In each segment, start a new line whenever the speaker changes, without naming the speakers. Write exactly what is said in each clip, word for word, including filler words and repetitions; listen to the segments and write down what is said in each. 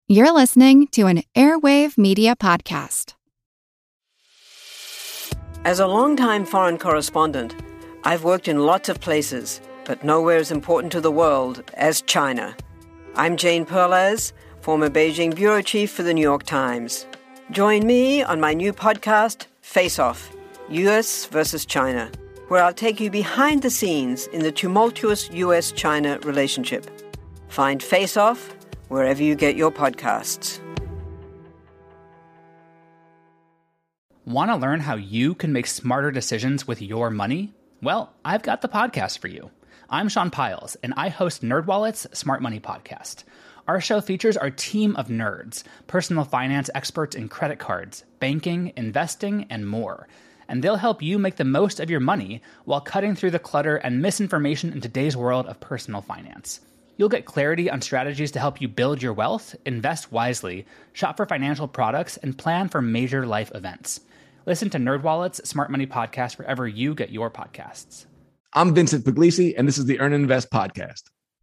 You're listening to an Airwave Media Podcast.
As a longtime foreign correspondent, I've worked in lots of places, but nowhere as important to the world as China. I'm Jane Perlez, former Beijing bureau chief for the New York Times. Join me on my new podcast, Face Off, U S versus China, where I'll take you behind the scenes in the tumultuous U S China relationship. Find Face Off wherever you get your podcasts.
Want to learn how you can make smarter decisions with your money? Well, I've got the podcast for you. I'm Sean Piles, and I host NerdWallet's Smart Money Podcast. Our show features our team of nerds, personal finance experts in credit cards, banking, investing, and more. And they'll help you make the most of your money while cutting through the clutter and misinformation in today's world of personal finance. You'll get clarity on strategies to help you build your wealth, invest wisely, shop for financial products, and plan for major life events. Listen to NerdWallet's Smart Money Podcast wherever you get your podcasts.
I'm Vincent Puglisi, and this is the Earn and Invest Podcast.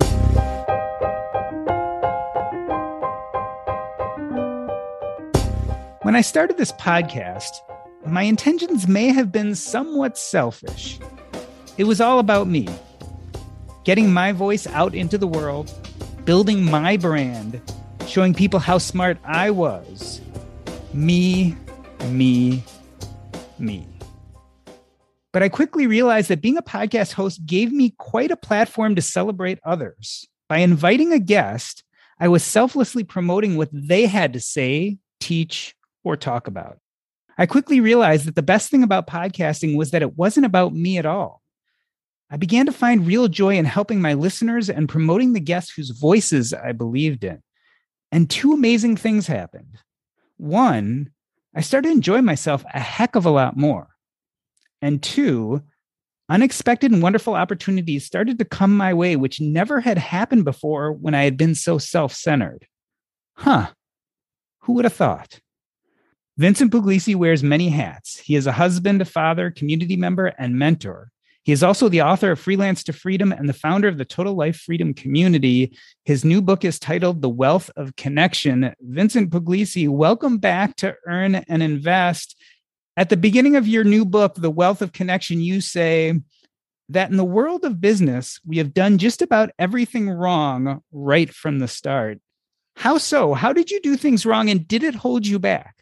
When I started this podcast, my intentions may have been somewhat selfish. It was all about me. Getting my voice out into the world, building my brand, showing people how smart I was. Me, me, me. But I quickly realized that being a podcast host gave me quite a platform to celebrate others. By inviting a guest, I was selflessly promoting what they had to say, teach, or talk about. I quickly realized that the best thing about podcasting was that it wasn't about me at all. I began to find real joy in helping my listeners and promoting the guests whose voices I believed in. And two amazing things happened. One, I started to enjoy myself a heck of a lot more. And two, unexpected and wonderful opportunities started to come my way, which never had happened before when I had been so self-centered. Huh, who would have thought? Vincent Puglisi wears many hats. He is a husband, a father, community member, and mentor. He is also the author of Freelance to Freedom and the founder of the Total Life Freedom Community. His new book is titled The Wealth of Connection. Vincent Puglisi, welcome back to Earn and Invest. At the beginning of your new book, The Wealth of Connection, you say that in the world of business, we have done just about everything wrong right from the start. How so? How did you do things wrong, and did it hold you back?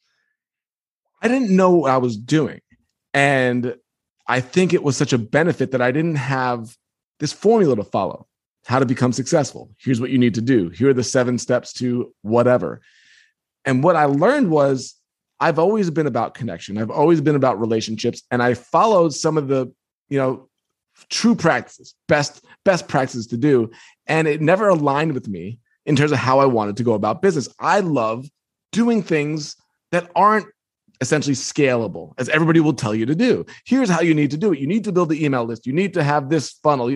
I didn't know what I was doing. And I think it was such a benefit that I didn't have this formula to follow, how to become successful. Here's what you need to do. Here are the seven steps to whatever. And what I learned was I've always been about connection. I've always been about relationships. And I followed some of the, you know, true practices, best, best practices to do. And it never aligned with me in terms of how I wanted to go about business. I love doing things that aren't essentially scalable, as everybody will tell you to do. Here's how you need to do it. You need to build the email list. You need to have this funnel.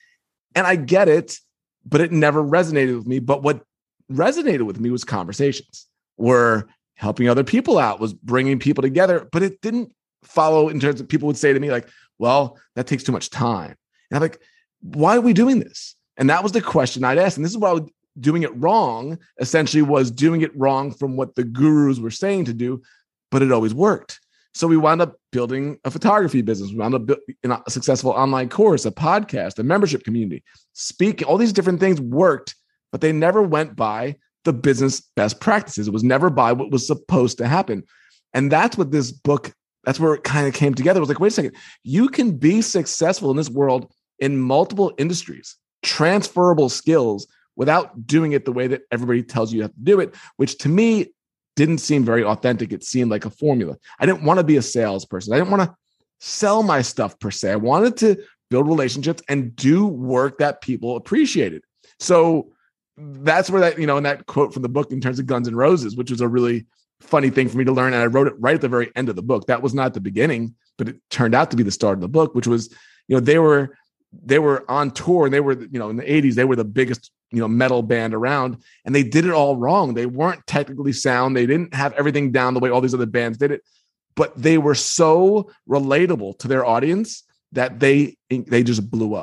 And I get it, but it never resonated with me. But what resonated with me was conversations, were helping other people out, was bringing people together, but it didn't follow in terms of people would say to me like, well, that takes too much time. And I'm like, why are we doing this? And that was the question I'd ask. And this is why I was doing it wrong, essentially was doing it wrong from what the gurus were saying to do, but it always worked. So we wound up building a photography business. We wound up building a successful online course, a podcast, a membership community. Speak, all these different things worked, but they never went by the business best practices. It was never by what was supposed to happen. And that's what this book, that's where it kind of came together. It was like, wait a second, you can be successful in this world in multiple industries, transferable skills without doing it the way that everybody tells you you have to do it, which to me didn't seem very authentic. It seemed like a formula. I didn't want to be a salesperson. I didn't want to sell my stuff per se. I wanted to build relationships and do work that people appreciated. So that's where that, you know, in that quote from the book in terms of Guns N' Roses, which was a really funny thing for me to learn. And I wrote it right at the very end of the book. That was not the beginning, but it turned out to be the start of the book, which was, you know, they were, they were on tour and they were, you know, in the eighties, they were the biggest, you know, metal band around, and they did it all wrong. They weren't technically sound. They didn't have everything down the way all these other bands did it, but they were so relatable to their audience that they, they just blew up.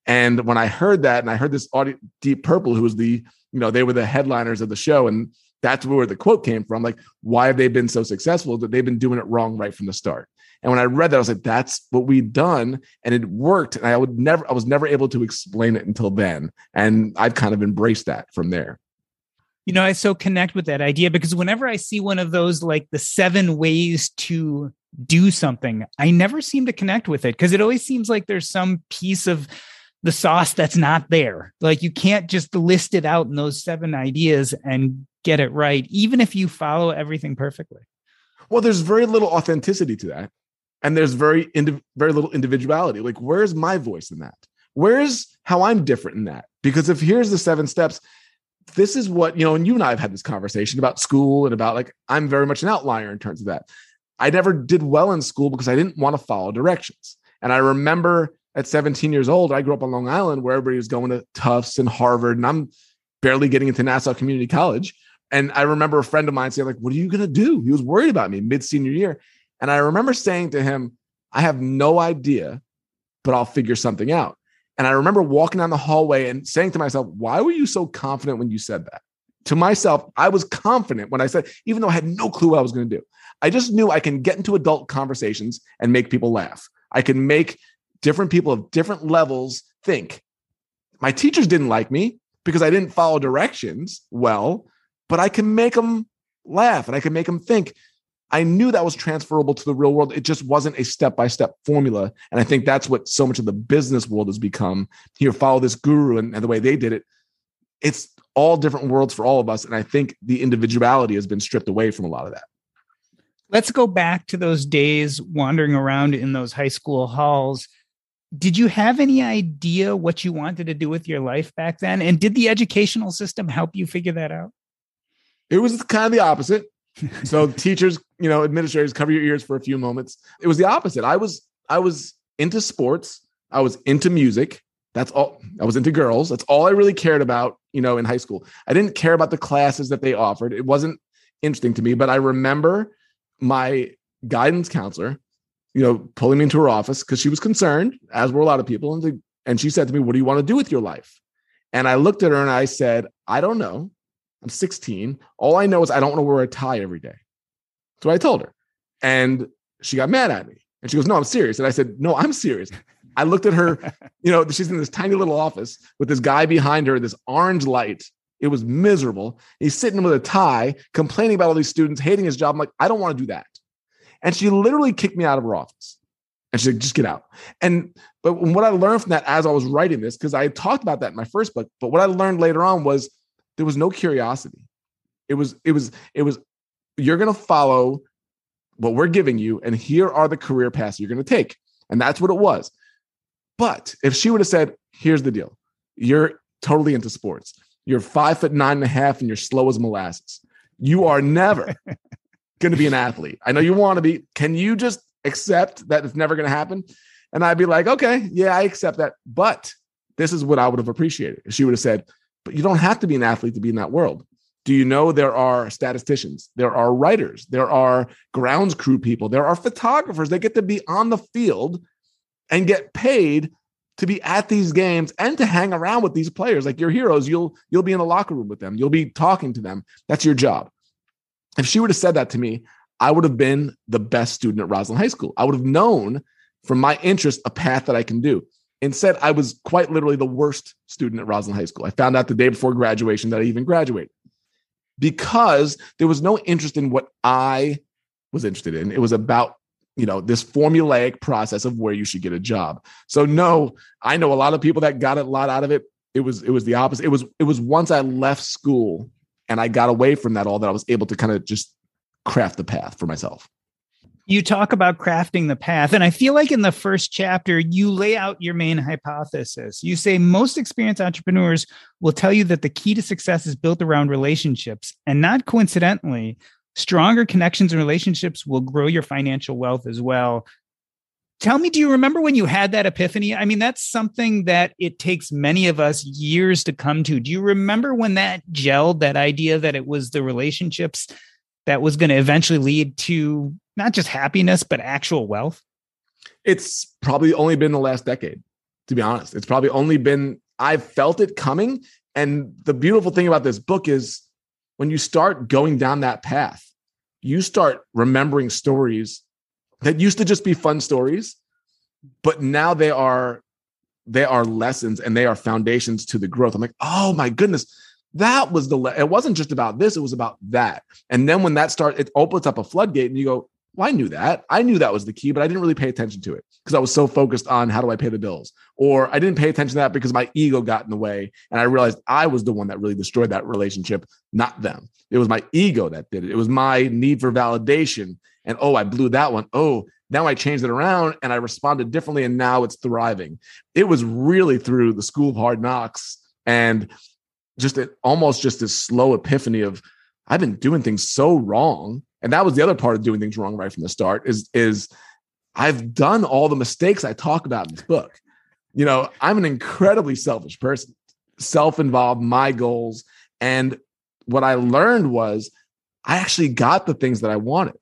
And when I heard that, and I heard this audio, Deep Purple, who was the, you know, they were the headliners of the show. And that's where the quote came from. Like, why have they been so successful? That they've been doing it wrong right from the start. And when I read that, I was like, that's what we've done. And it worked. And I would never, I was never able to explain it until then. And I've kind of embraced that from there.
You know, I so connect with that idea because whenever I see one of those, like the seven ways to do something, I never seem to connect with it because it always seems like there's some piece of the sauce that's not there. Like you can't just list it out in those seven ideas and get it right, even if you follow everything perfectly.
Well, there's very little authenticity to that. And there's very, indi- very little individuality. Like, where's my voice in that? Where's how I'm different in that? Because if here's the seven steps, this is what, you know, and you and I have had this conversation about school and about like, I'm very much an outlier in terms of that. I never did well in school because I didn't want to follow directions. And I remember at seventeen years old, I grew up on Long Island where everybody was going to Tufts and Harvard, and I'm barely getting into Nassau Community College. And I remember a friend of mine saying, like, what are you going to do? He was worried about me mid-senior year. And I remember saying to him, I have no idea, but I'll figure something out. And I remember walking down the hallway and saying to myself, why were you so confident when you said that? To myself, I was confident when I said, even though I had no clue what I was going to do. I just knew I can get into adult conversations and make people laugh. I can make different people of different levels think. My teachers didn't like me because I didn't follow directions well, but I can make them laugh and I can make them think. I knew that was transferable to the real world. It just wasn't a step-by-step formula. And I think that's what so much of the business world has become. Here, follow this guru and, and the way they did it. It's all different worlds for all of us. And I think the individuality has been stripped away from a lot of that.
Let's go back to those days wandering around in those high school halls. Did you have any idea what you wanted to do with your life back then? And did the educational system help you figure that out?
It was kind of the opposite. So teachers, you know, administrators, cover your ears for a few moments. It was the opposite. I was, I was into sports. I was into music. That's all. I was into girls. That's all I really cared about, you know, in high school. I didn't care about the classes that they offered. It wasn't interesting to me, but I remember my guidance counselor, you know, pulling me into her office because she was concerned, as were a lot of people. And, the, and she said to me, what do you want to do with your life? And I looked at her and I said, I don't know. I'm sixteen. All I know is I don't want to wear a tie every day. So I told her, and she got mad at me. And she goes, no, I'm serious. And I said, no, I'm serious. I looked at her, you know, she's in this tiny little office with this guy behind her, this orange light. It was miserable. He's sitting with a tie, complaining about all these students, hating his job. I'm like, I don't want to do that. And she literally kicked me out of her office. And she's like, just get out. And, but what I learned from that as I was writing this, because I had talked about that in my first book, but what I learned later on was there was no curiosity. It was, it was, it was, you're going to follow what we're giving you. And here are the career paths you're going to take. And that's what it was. But if she would have said, here's the deal. You're totally into sports. You're five foot nine and a half and you're slow as molasses. You are never going to be an athlete. I know you want to be. Can you just accept that it's never going to happen? And I'd be like, okay, yeah, I accept that. But this is what I would have appreciated. She would have said, but you don't have to be an athlete to be in that world. Do you know there are statisticians, there are writers, there are grounds crew people, there are photographers that get to be on the field and get paid to be at these games and to hang around with these players like your heroes. You'll you'll be in the locker room with them. You'll be talking to them. That's your job. If she would have said that to me, I would have been the best student at Roslyn High School. I would have known from my interest a path that I can do. Instead, I was quite literally the worst student at Roslyn High School. I found out the day before graduation that I even graduated because there was no interest in what I was interested in. It was about, you know, this formulaic process of where you should get a job. So no, I know a lot of people that got a lot out of it. It was, it was the opposite. It was, it was once I left school and I got away from that all that I was able to kind of just craft the path for myself.
You talk about crafting the path. And I feel like in the first chapter, you lay out your main hypothesis. You say most experienced entrepreneurs will tell you that the key to success is built around relationships. And not coincidentally, stronger connections and relationships will grow your financial wealth as well. Tell me, do you remember when you had that epiphany? I mean, that's something that it takes many of us years to come to. Do you remember when that gelled, that idea that it was the relationships that was going to eventually lead to not just happiness, but actual wealth?
It's probably only been the last decade. to be honest. It's probably only been, I've felt it coming. And the beautiful thing about this book is when you start going down that path, you start remembering stories that used to just be fun stories, but now they are, they are lessons and they are foundations to the growth. I'm like, oh my goodness, that was the, le- it wasn't just about this, it was about that. And then when that starts, it opens up a floodgate and you go, well, I knew that. I knew that was the key, but I didn't really pay attention to it because I was so focused on how do I pay the bills? Or I didn't pay attention to that because my ego got in the way. And I realized I was the one that really destroyed that relationship, not them. It was my ego that did it. It was my need for validation. And oh, I blew that one. Oh, now I changed it around and I responded differently. And now it's thriving. It was really through the School of Hard Knocks and just it, almost just this slow epiphany of I've been doing things so wrong. And that was the other part of doing things wrong right from the start is, is I've done all the mistakes I talk about in this book. You know, I'm an incredibly selfish person, self-involved, my goals. And what I learned was I actually got the things that I wanted.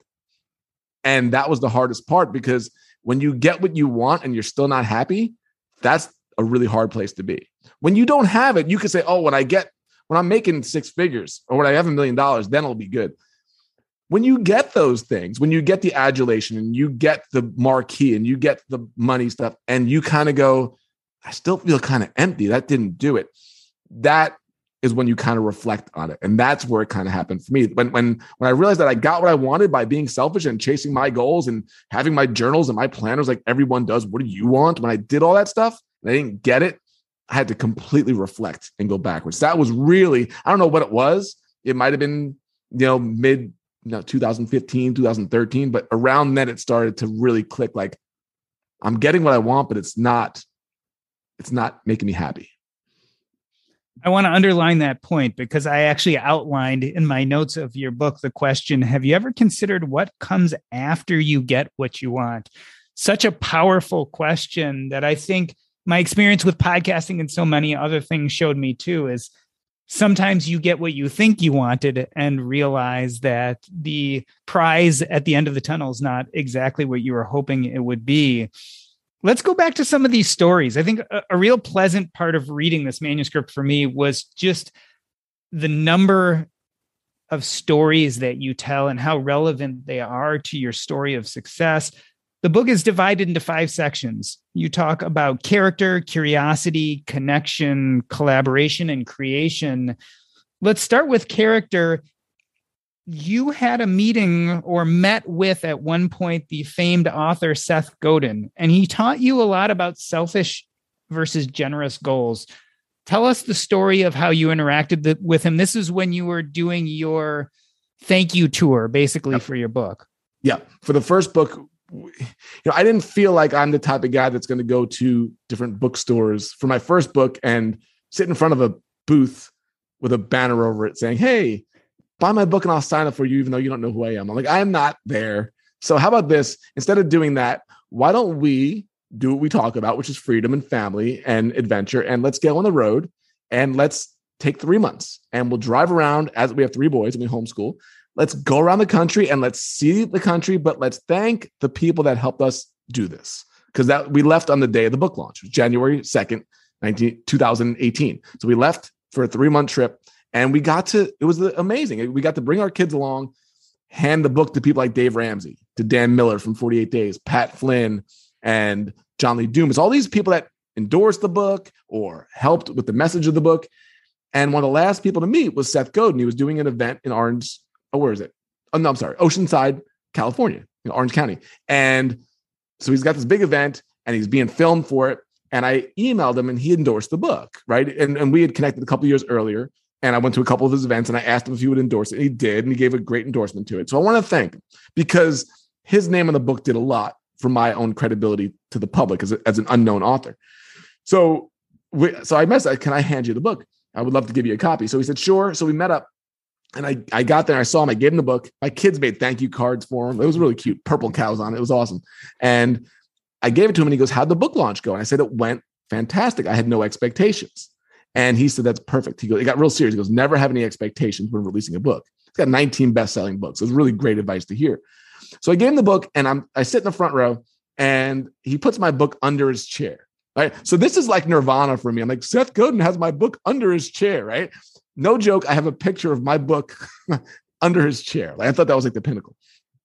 And that was the hardest part because when you get what you want and you're still not happy, that's a really hard place to be. When you don't have it, you can say, oh, when I get, when I'm making six figures or when I have a million dollars, then it'll be good. When you get those things, when you get the adulation and you get the marquee and you get the money stuff and you kind of go, I still feel kind of empty. That didn't do it. That is when you kind of reflect on it. And that's where it kind of happened for me. When, when, when I realized that I got what I wanted by being selfish and chasing my goals and having my journals and my planners like everyone does, what do you want? When I did all that stuff and I didn't get it, I had to completely reflect and go backwards. That was really, I don't know what it was. It might've been, you know, mid No, two thousand fifteen, two thousand thirteen, but around then it started to really click like I'm getting what I want, but it's not, it's not making me happy.
I want to underline that point because I actually outlined in my notes of your book the question, have you ever considered what comes after you get what you want? Such a powerful question that I think my experience with podcasting and so many other things showed me too is sometimes you get what you think you wanted and realize that the prize at the end of the tunnel is not exactly what you were hoping it would be. Let's go back to some of these stories. I think a, a real pleasant part of reading this manuscript for me was just the number of stories that you tell and how relevant they are to your story of success. The book is divided into five sections. You talk about character, curiosity, connection, collaboration, and creation. Let's start with character. You had a meeting or met with at one point the famed author Seth Godin, and he taught you a lot about selfish versus generous goals. Tell us the story of how you interacted with him. This is when you were doing your thank you tour, basically, yep. for your book.
Yeah. For the first book, you know, I didn't feel like I'm the type of guy that's going to go to different bookstores for my first book and sit in front of a booth with a banner over it saying, hey, buy my book and I'll sign up for you, even though you don't know who I am. I'm like, I'm not there. So how about this? Instead of doing that, why don't we do what we talk about, which is freedom and family and adventure. And let's get on the road and let's take three months and we'll drive around as we have three boys and we homeschool. Let's go around the country and let's see the country, but let's thank the people that helped us do this. Because that we left on the day of the book launch, January second, two thousand eighteen. So we left for a three-month trip and we got to, it was amazing. We got to bring our kids along, hand the book to people like Dave Ramsey, to Dan Miller from forty-eight days, Pat Flynn, and John Lee Dumas, all these people that endorsed the book or helped with the message of the book. And one of the last people to meet was Seth Godin. He was doing an event in Orange, oh, where is it? Oh, no, I'm sorry, Oceanside, California, in Orange County. And so he's got this big event and he's being filmed for it. And I emailed him and he endorsed the book, right? And, and we had connected a couple of years earlier. And I went to a couple of his events and I asked him if he would endorse it. And he did. And he gave a great endorsement to it. So I want to thank him because his name on the book did a lot for my own credibility to the public as, a, as an unknown author. So, we, so I messaged, can I hand you the book? I would love to give you a copy. So he said, sure. So we met up and I, I got there and I saw him. I gave him the book. My kids made thank you cards for him. It was really cute. Purple cows on it. It was awesome. And I gave it to him and he goes, how'd the book launch go? And I said, it went fantastic. I had no expectations. And he said, that's perfect. He goes, it got real serious. He goes, never have any expectations when releasing a book. He's got nineteen best-selling books. It was really great advice to hear. So I gave him the book and I'm, I sit in the front row and he puts my book under his chair. Right. So this is like nirvana for me. I'm like, Seth Godin has my book under his chair, right? No joke. I have a picture of my book under his chair. Like I thought that was like the pinnacle.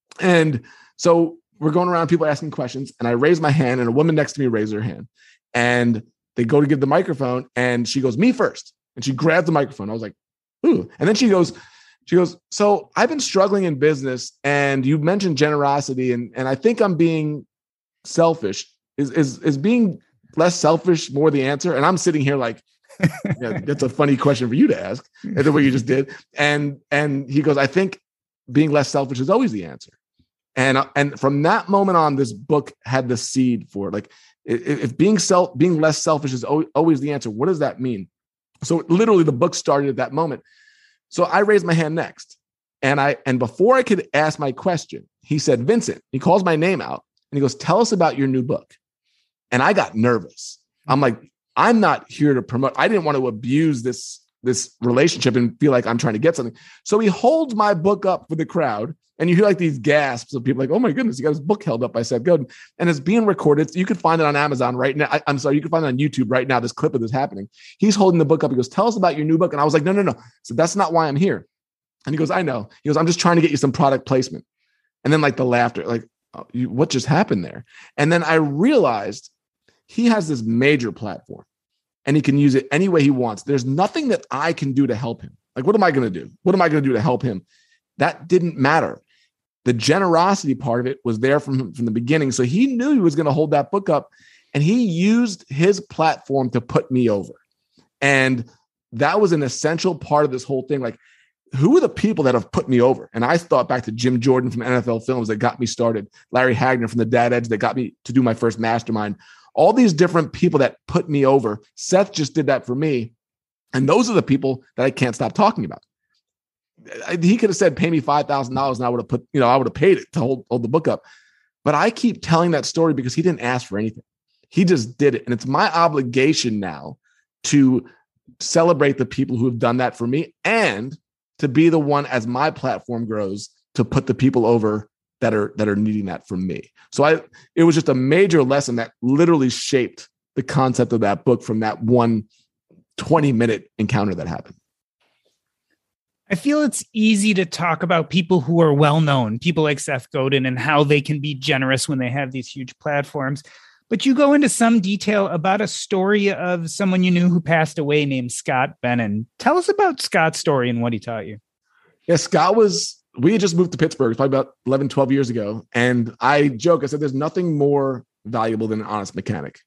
And so we're going around, people asking questions, and I raise my hand, and a woman next to me raised her hand. And they go to give the microphone, and she goes, me first. And she grabs the microphone. I was like, ooh. And then she goes, she goes, so I've been struggling in business, and you mentioned generosity, and, and I think I'm being selfish. Is, is, is being less selfish more the answer? And I'm sitting here like, yeah, that's a funny question for you to ask, and the way you just did. And, and he goes, I think being less selfish is always the answer. And, and from that moment on, this book had the seed for it. Like if, if being self, being less selfish is always the answer, what does that mean? So literally the book started at that moment. So I raised my hand next. And I, and before I could ask my question, he said, Vincent, he calls my name out and he goes, tell us about your new book. And I got nervous. I'm like, I'm not here to promote. I didn't want to abuse this, this relationship and feel like I'm trying to get something. So he holds my book up for the crowd, and you hear like these gasps of people like, oh my goodness, he got his book held up by Seth Godin, and it's being recorded. You can find it on Amazon right now. I, I'm sorry, you can find it on YouTube right now, this clip of this happening. He's holding the book up. He goes, tell us about your new book. And I was like, no, no, no. So that's not why I'm here. And he goes, I know. He goes, I'm just trying to get you some product placement. And then like the laughter, like, oh, you, what just happened there? And then I realized he has this major platform and he can use it any way he wants. There's nothing that I can do to help him. Like, what am I going to do? What am I going to do to help him? That didn't matter. The generosity part of it was there from, from the beginning. So he knew he was going to hold that book up, and he used his platform to put me over. And that was an essential part of this whole thing. Like, who are the people that have put me over? And I thought back to Jim Jordan from N F L Films that got me started, Larry Hagner from the Dad Edge that got me to do my first mastermind, all these different people that put me over. Seth just did that for me. And those are the people that I can't stop talking about. He could have said, pay me five thousand dollars and I would have put, you know, I would have paid it to hold, hold the book up. But I keep telling that story because he didn't ask for anything. He just did it. And it's my obligation now to celebrate the people who have done that for me and to be the one, as my platform grows, to put the people over that are, that are needing that from me. So I, it was just a major lesson that literally shaped the concept of that book from that one twenty minute encounter that happened.
I feel it's easy to talk about people who are well-known, people like Seth Godin, and how they can be generous when they have these huge platforms. But you go into some detail about a story of someone you knew who passed away named Scott Bennon. Tell us about Scott's story and what he taught you.
Yeah, Scott was, we had just moved to Pittsburgh probably about eleven, twelve years ago. And I joke, I said, there's nothing more valuable than an honest mechanic.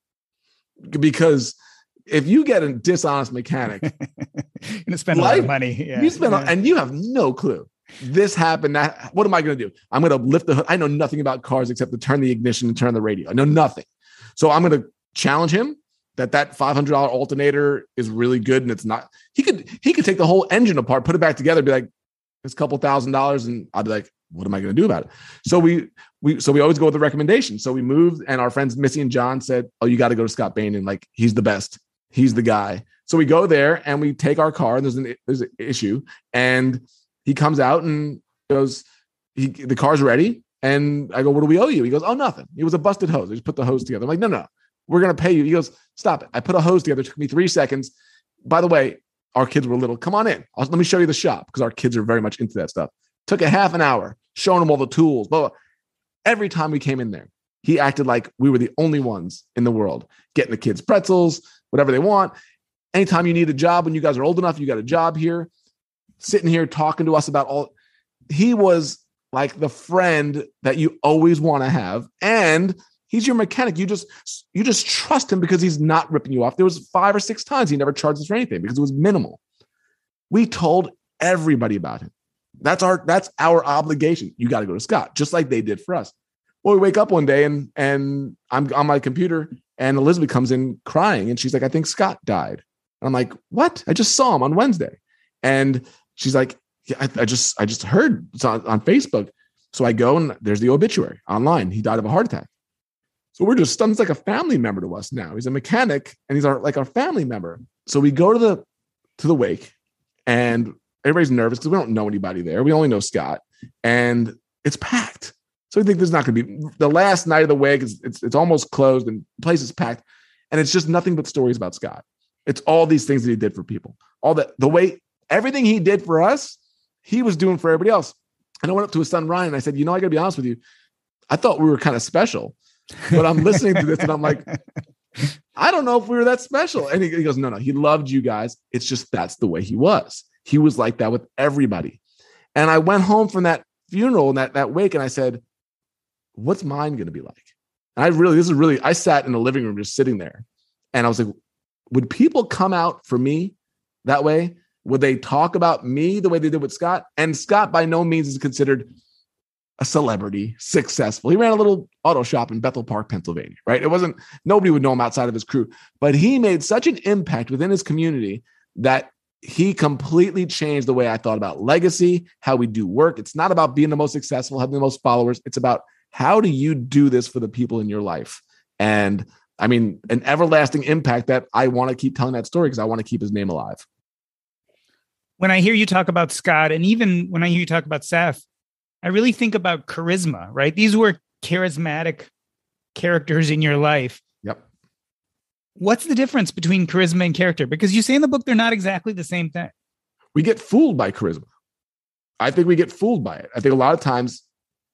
Because if you get a dishonest mechanic,
you're gonna spend life, a lot of money. Yeah.
You spend,
yeah.
and you have no clue. This happened. That, what am I going to do? I'm going to lift the hood. I know nothing about cars except to turn the ignition and turn the radio. I know nothing. So I'm going to challenge him that that five hundred dollars alternator is really good, and it's not. He could he could take the whole engine apart, put it back together, be like, it's a couple thousand dollars, and I'd be like, what am I going to do about it? So we we so we always go with the recommendation. So we moved, and our friends Missy and John said, oh, you got to go to Scott Bennon. Like, he's the best. He's the guy. So we go there and we take our car, and there's an there's an issue, and he comes out and goes, he, the car's ready. And I go, what do we owe you? He goes, oh, nothing. It was a busted hose. I just put the hose together. I'm like, no, no, we're going to pay you. He goes, stop it. I put a hose together. It took me three seconds. By the way, our kids were little. Come on in. I'll, let me show you the shop, because our kids are very much into that stuff. Took a half an hour showing them all the tools. Blah, blah. Every time we came in there, he acted like we were the only ones in the world getting the kids pretzels, whatever they want. Anytime you need a job, when you guys are old enough, you got a job here, sitting here talking to us about all. He was like the friend that you always want to have. And he's your mechanic. You just, you just trust him because he's not ripping you off. There was five or six times he never charged us for anything because it was minimal. We told everybody about him. That's our, that's our obligation. You got to go to Scott, just like they did for us. Well, we wake up one day and, and I'm on my computer and Elizabeth comes in crying and she's like, I think Scott died. And I'm like, what? I just saw him on Wednesday. And she's like, yeah, I, I just, I just heard it's on, on Facebook. So I go and there's the obituary online. He died of a heart attack. So we're just stunned. It's like a family member to us now. He's a mechanic and he's our, like our family member. So we go to the, to the wake and everybody's nervous because we don't know anybody there. We only know Scott and it's packed. So we think there's not going to be the last night of the wake. It's, it's, it's almost closed and the place is packed. And it's just nothing but stories about Scott. It's all these things that he did for people. All that, the way, everything he did for us, he was doing for everybody else. And I went up to his son, Ryan, and I said, you know, I got to be honest with you. I thought we were kind of special, but I'm listening to this and I'm like, I don't know if we were that special. And he, he goes, no, no, he loved you guys. It's just, that's the way he was. He was like that with everybody. And I went home from that funeral and that, that wake, and I said, what's mine going to be like? And I really, this is really, I sat in the living room just sitting there and I was like, would people come out for me that way? Would they talk about me the way they did with Scott? And Scott by no means is considered a celebrity, successful. He ran a little auto shop in Bethel Park, Pennsylvania, right? It wasn't, nobody would know him outside of his crew, but he made such an impact within his community that he completely changed the way I thought about legacy, how we do work. It's not about being the most successful, having the most followers. It's about how do you do this for the people in your life? And I mean, an everlasting impact that I want to keep telling that story because I want to keep his name alive.
When I hear you talk about Scott, and even when I hear you talk about Seth, I really think about charisma, right? These were charismatic characters in your life.
Yep.
What's the difference between charisma and character? Because you say in the book, they're not exactly the same thing.
We get fooled by charisma. I think we get fooled by it. I think a lot of times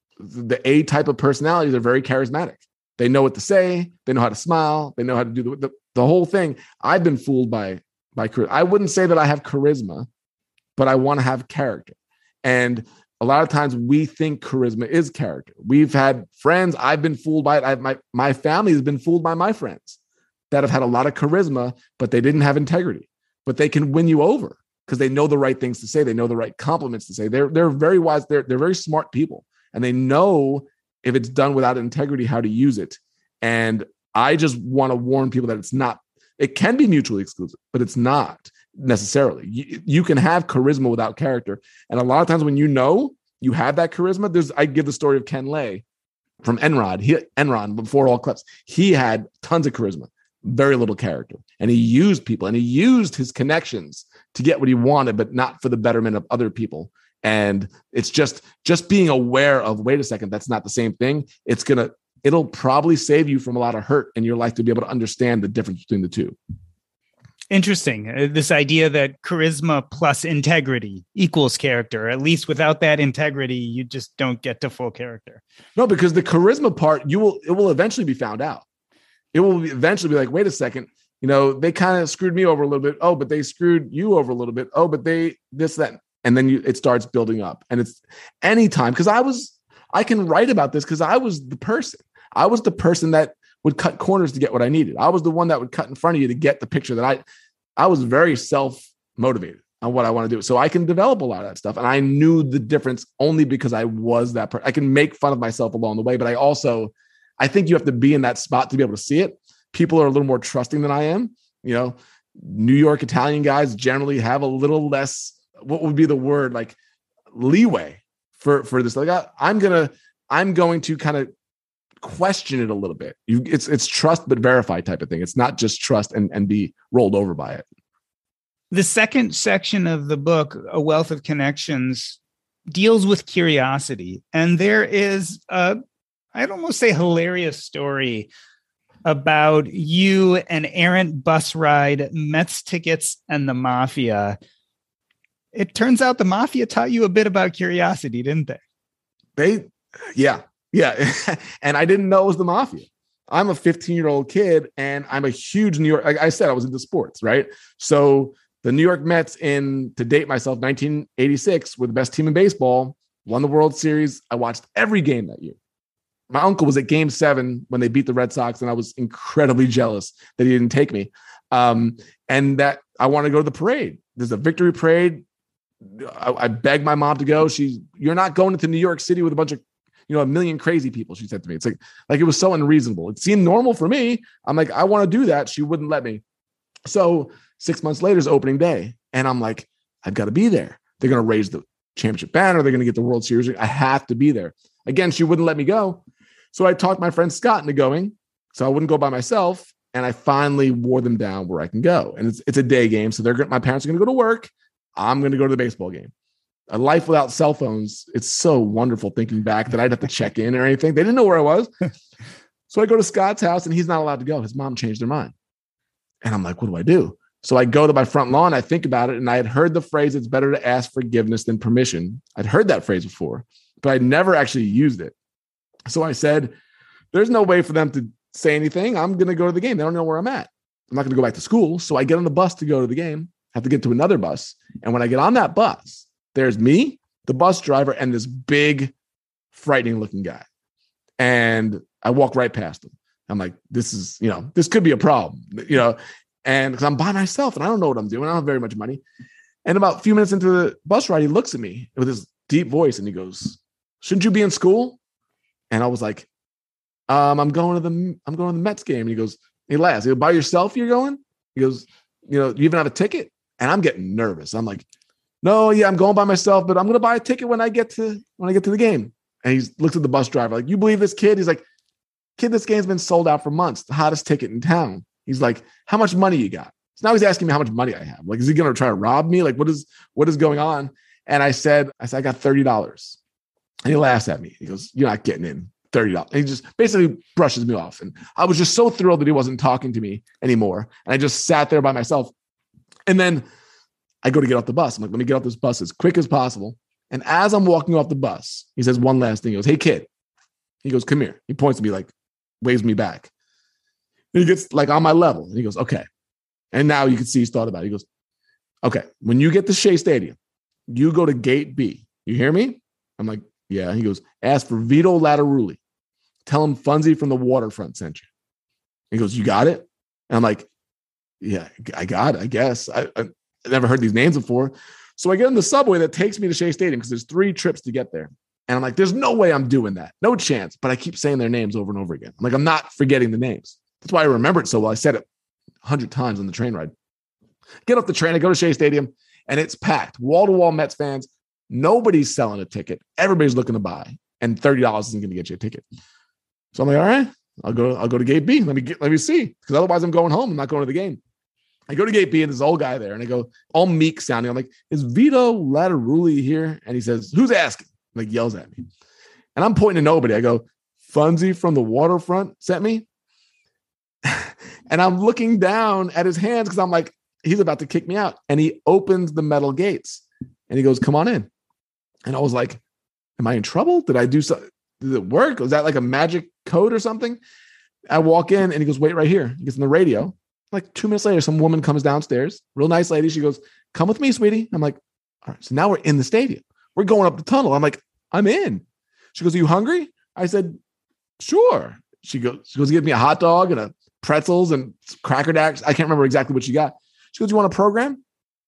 the A type of personalities are very charismatic. They know what to say. They know how to smile. They know how to do the, the, the whole thing. I've been fooled by, by charisma. I wouldn't say that I have charisma, but I want to have character. And a lot of times we think charisma is character. We've had friends. I've been fooled by it. I've, my, my family has been fooled by my friends that have had a lot of charisma, but they didn't have integrity, but they can win you over because they know the right things to say. They know the right compliments to say. They're, they're very wise. They're, they're very smart people. And they know if it's done without integrity, how to use it. And I just want to warn people that it's not, it can be mutually exclusive, but it's not necessarily. You, you can have charisma without character. And a lot of times when you know you have that charisma, there's, I give the story of Ken Lay from Enron. He, Enron, before all clips, he had tons of charisma, very little character. And he used people and he used his connections to get what he wanted, but not for the betterment of other people. And it's just, just being aware of, wait a second, that's not the same thing. It's going to, it'll probably save you from a lot of hurt in your life to be able to understand the difference between the two.
Interesting. Uh, this idea that charisma plus integrity equals character. At least without that integrity, you just don't get to full character.
No, because the charisma part, you will, it will eventually be found out. It will eventually be like, wait a second, you know, they kind of screwed me over a little bit. Oh, but they screwed you over a little bit. Oh, but they, this, that. And then you, it starts building up. And it's anytime, because I was, I can write about this because I was the person. I was the person that would cut corners to get what I needed. I was the one that would cut in front of you to get the picture that I, I was very self-motivated on what I want to do. So I can develop a lot of that stuff. And I knew the difference only because I was that person. I can make fun of myself along the way, but I also, I think you have to be in that spot to be able to see it. People are a little more trusting than I am. You know, New York Italian guys generally have a little less, what would be the word, like leeway for, for this. Like I, I'm going to, I'm going to kind of question it a little bit. You, it's, it's trust, but verify type of thing. It's not just trust and, and be rolled over by it.
The second section of the book, A Wealth of Connections, deals with curiosity. And there is a, I'd almost say hilarious story about you, an errant bus ride, Mets tickets, and the mafia. It turns out the mafia taught you a bit about curiosity, didn't they?
They, yeah, yeah. And I didn't know it was the mafia. I'm a fifteen-year-old kid, and I'm a huge New York, like I said, I was into sports, right? So the New York Mets, in, to date myself, nineteen eighty-six, were the best team in baseball, won the World Series. I watched every game that year. My uncle was at game seven when they beat the Red Sox, and I was incredibly jealous that he didn't take me. Um, and that I want to go to the parade. There's a victory parade. I, I begged my mom to go. She's, you're not going into New York City with a bunch of, you know, a million crazy people, she said to me. It's like, like it was so unreasonable. It seemed normal for me. I'm like, I want to do that. She wouldn't let me. So six months later is opening day. And I'm like, I've got to be there. They're going to raise the championship banner. They're going to get the World Series. I have to be there. Again, she wouldn't let me go. So I talked my friend Scott into going, so I wouldn't go by myself. And I finally wore them down where I can go. And it's, it's a day game. So they're my parents are going to go to work. I'm going to go to the baseball game. A life without cell phones. It's so wonderful thinking back that I'd have to check in or anything. They didn't know where I was. So I go to Scott's house and he's not allowed to go. His mom changed her mind. And I'm like, what do I do? So I go to my front lawn, I think about it, and I had heard the phrase, it's better to ask forgiveness than permission. I'd heard that phrase before, but I'd never actually used it. So I said, there's no way for them to say anything. I'm going to go to the game. They don't know where I'm at. I'm not going to go back to school. So I get on the bus to go to the game, have to get to another bus. And when I get on that bus, there's me, the bus driver, and this big, frightening looking guy. And I walk right past him. I'm like, this is, you know, this could be a problem, you know, and because I'm by myself and I don't know what I'm doing. I don't have very much money. And about a few minutes into the bus ride, he looks at me with his deep voice and he goes, shouldn't you be in school? And I was like, um, I'm going to the, I'm going to the Mets game. And he goes, he laughs. He goes, by yourself you're going? He goes, you know, you even have a ticket? And I'm getting nervous. I'm like, no, yeah, I'm going by myself, but I'm going to buy a ticket when I get to, when I get to the game. And he looks at the bus driver like, you believe this kid? He's like, kid, this game's been sold out for months. The hottest ticket in town. He's like, how much money you got? So now he's asking me how much money I have. Like, is he going to try to rob me? Like, what is, what is going on? And I said, I said, I got thirty dollars. And he laughs at me. He goes, you're not getting in thirty dollars. And he just basically brushes me off. And I was just so thrilled that he wasn't talking to me anymore. And I just sat there by myself. And then I go to get off the bus. I'm like, let me get off this bus as quick as possible. And as I'm walking off the bus, he says one last thing. He goes, hey, kid. He goes, come here. He points to me, like, waves me back. And he gets like on my level. And he goes, okay. And now you can see he's thought about it. He goes, okay, when you get to Shea Stadium, you go to gate B. You hear me? I'm like, yeah. He goes, ask for Vito Lateruli. Tell him Funzy from the Waterfront sent you. He goes, you got it? And I'm like, yeah, I got it, I guess. I, I never heard these names before. So I get in the subway that takes me to Shea Stadium because there's three trips to get there. And I'm like, there's no way I'm doing that. No chance. But I keep saying their names over and over again. I'm like, I'm not forgetting the names. That's why I remember it so well. I said it a hundred times on the train ride. Get off the train. I go to Shea Stadium and it's packed. Wall-to-wall Mets fans. Nobody's selling a ticket. Everybody's looking to buy. And thirty dollars isn't going to get you a ticket. So I'm like, all right, I'll go, I'll go to gate B. Let me get, let me see. Because otherwise I'm going home. I'm not going to the game. I go to gate B and there's this old guy there. And I go, all meek sounding. I'm like, is Vito Lateruli here? And he says, who's asking? Like yells at me. And I'm pointing to nobody. I go, Funzy from the Waterfront sent me. And I'm looking down at his hands because I'm like, he's about to kick me out. And he opens the metal gates and he goes, come on in. And I was like, am I in trouble? Did I do something? Did it work? Was that like a magic code or something? I walk in and he goes, wait right here. He gets on the radio. Like two minutes later, some woman comes downstairs, real nice lady. She goes, come with me, sweetie. I'm like, all right. So now we're in the stadium. We're going up the tunnel. I'm like, I'm in. She goes, are you hungry? I said, sure. She goes, she goes, give me a hot dog and a pretzels and Cracker Jacks. I can't remember exactly what she got. She goes, you want a program?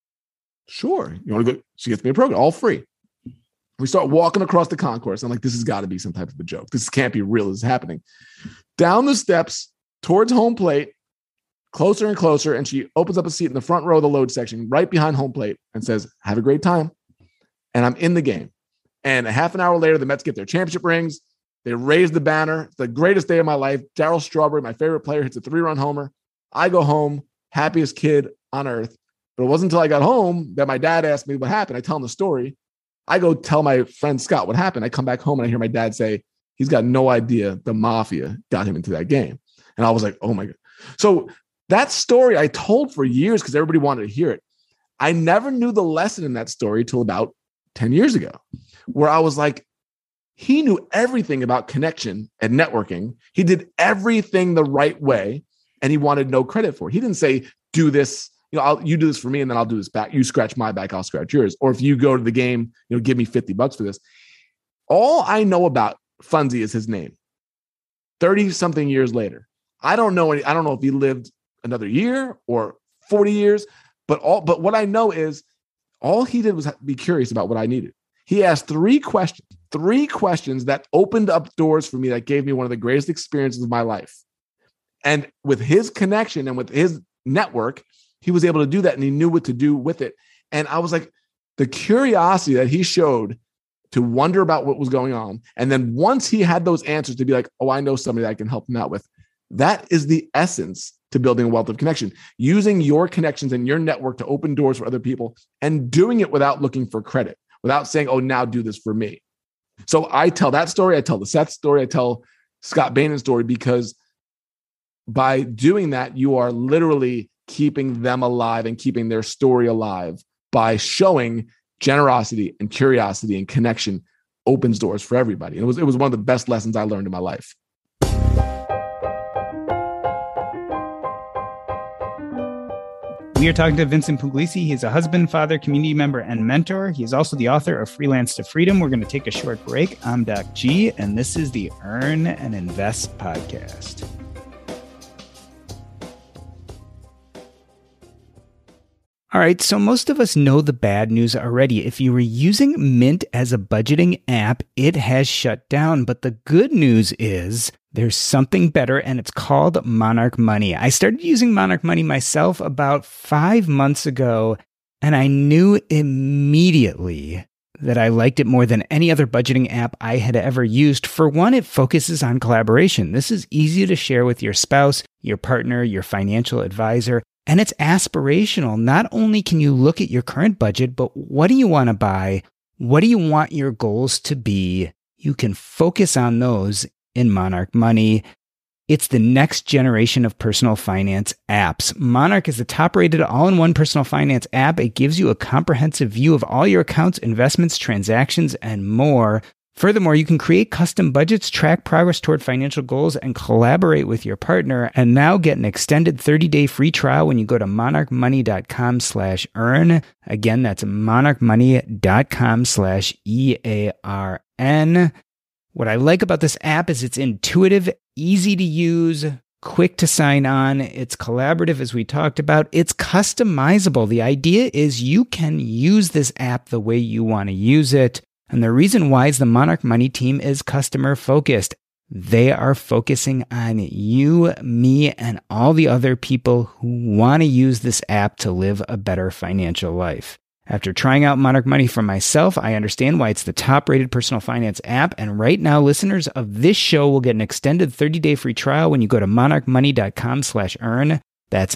Sure. You want to go? She gets me a program, all free. We start walking across the concourse. I'm like, this has got to be some type of a joke. This can't be real. This is happening. Down the steps towards home plate, closer and closer. And she opens up a seat in the front row of the load section, right behind home plate, and says, have a great time. And I'm in the game. And a half an hour later, the Mets get their championship rings. They raise the banner. It's the greatest day of my life. Darryl Strawberry, my favorite player, hits a three-run homer. I go home, happiest kid on earth. But it wasn't until I got home that my dad asked me what happened. I tell him the story. I go tell my friend Scott what happened. I come back home and I hear my dad say, he's got no idea the mafia got him into that game. And I was like, oh my God. So that story I told for years because everybody wanted to hear it. I never knew the lesson in that story till about ten years ago, where I was like, he knew everything about connection and networking. He did everything the right way and he wanted no credit for it. He didn't say, do this. You know, I'll, you do this for me and then I'll do this back. You scratch my back, I'll scratch yours. Or if you go to the game, you know, give me fifty bucks for this. All I know about Funzy is his name. thirty something years later. I don't know any, I don't know if he lived another year or forty years, but all, but what I know is all he did was be curious about what I needed. He asked three questions, three questions that opened up doors for me that gave me one of the greatest experiences of my life. And with his connection and with his network, he was able to do that and he knew what to do with it. And I was like, the curiosity that he showed to wonder about what was going on. And then once he had those answers to be like, oh, I know somebody that I can help him out with. That is the essence to building a wealth of connection, using your connections and your network to open doors for other people and doing it without looking for credit, without saying, oh, now do this for me. So I tell that story. I tell the Seth story. I tell Scott Bainen's story because by doing that, you are literally keeping them alive and keeping their story alive by showing generosity and curiosity and connection opens doors for everybody. And it was, it was one of the best lessons I learned in my life.
We are talking to Vincent Puglisi. He's a husband, father, community member, and mentor. He is also the author of Freelance to Freedom. We're going to take a short break. I'm Doc G, and this is the Earn and Invest podcast. All right, so most of us know the bad news already. If you were using Mint as a budgeting app, it has shut down. But the good news is there's something better, and it's called Monarch Money. I started using Monarch Money myself about five months ago, and I knew immediately that I liked it more than any other budgeting app I had ever used. For one, it focuses on collaboration. This is easy to share with your spouse, your partner, your financial advisor. And it's aspirational. Not only can you look at your current budget, but what do you want to buy? What do you want your goals to be? You can focus on those in Monarch Money. It's the next generation of personal finance apps. Monarch is the top-rated all-in-one personal finance app. It gives you a comprehensive view of all your accounts, investments, transactions, and more. Furthermore, you can create custom budgets, track progress toward financial goals, and collaborate with your partner. And now get an extended thirty-day free trial when you go to monarchmoney.com slash earn. Again, that's monarchmoney.com slash E A R N. What I like about this app is it's intuitive, easy to use, quick to sign on. It's collaborative, as we talked about. It's customizable. The idea is you can use this app the way you want to use it. And the reason why is the Monarch Money team is customer focused. They are focusing on you, me, and all the other people who want to use this app to live a better financial life. After trying out Monarch Money for myself, I understand why it's the top-rated personal finance app. And right now, listeners of this show will get an extended thirty-day free trial when you go to monarchmoney.com slash earn. That's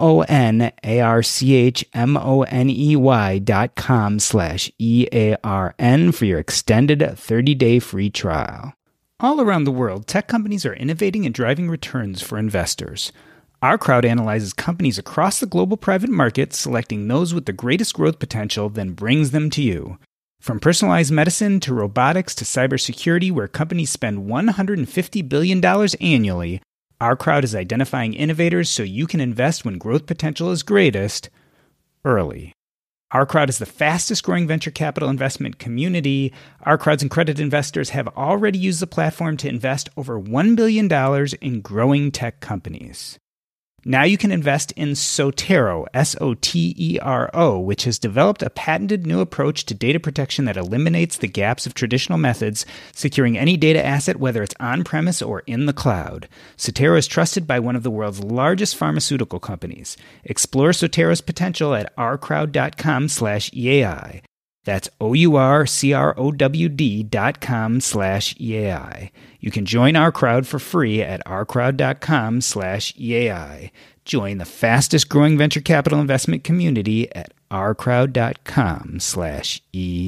M-O-N-A-R-C-H-M-O-N-E-Y dot com slash E-A-R-N for your extended thirty-day free trial. All around the world, tech companies are innovating and driving returns for investors. Our crowd analyzes companies across the global private market, selecting those with the greatest growth potential, then brings them to you. From personalized medicine to robotics to cybersecurity, where companies spend one hundred fifty billion dollars annually, our crowd is identifying innovators so you can invest when growth potential is greatest, early. Our crowd is the fastest growing venture capital investment community. Our crowds and credit investors have already used the platform to invest over one billion dollars in growing tech companies. Now you can invest in Sotero, S O T E R O, which has developed a patented new approach to data protection that eliminates the gaps of traditional methods, securing any data asset whether it's on-premise or in the cloud. Sotero is trusted by one of the world's largest pharmaceutical companies. Explore Sotero's potential at ourcrowd.com slash EAI. That's O-U-R-C-R-O-W-D dot com slash E-A-I. You can join our crowd for free at ourcrowd.com slash E-A-I. Join the fastest growing venture capital investment community at ourcrowd.com slash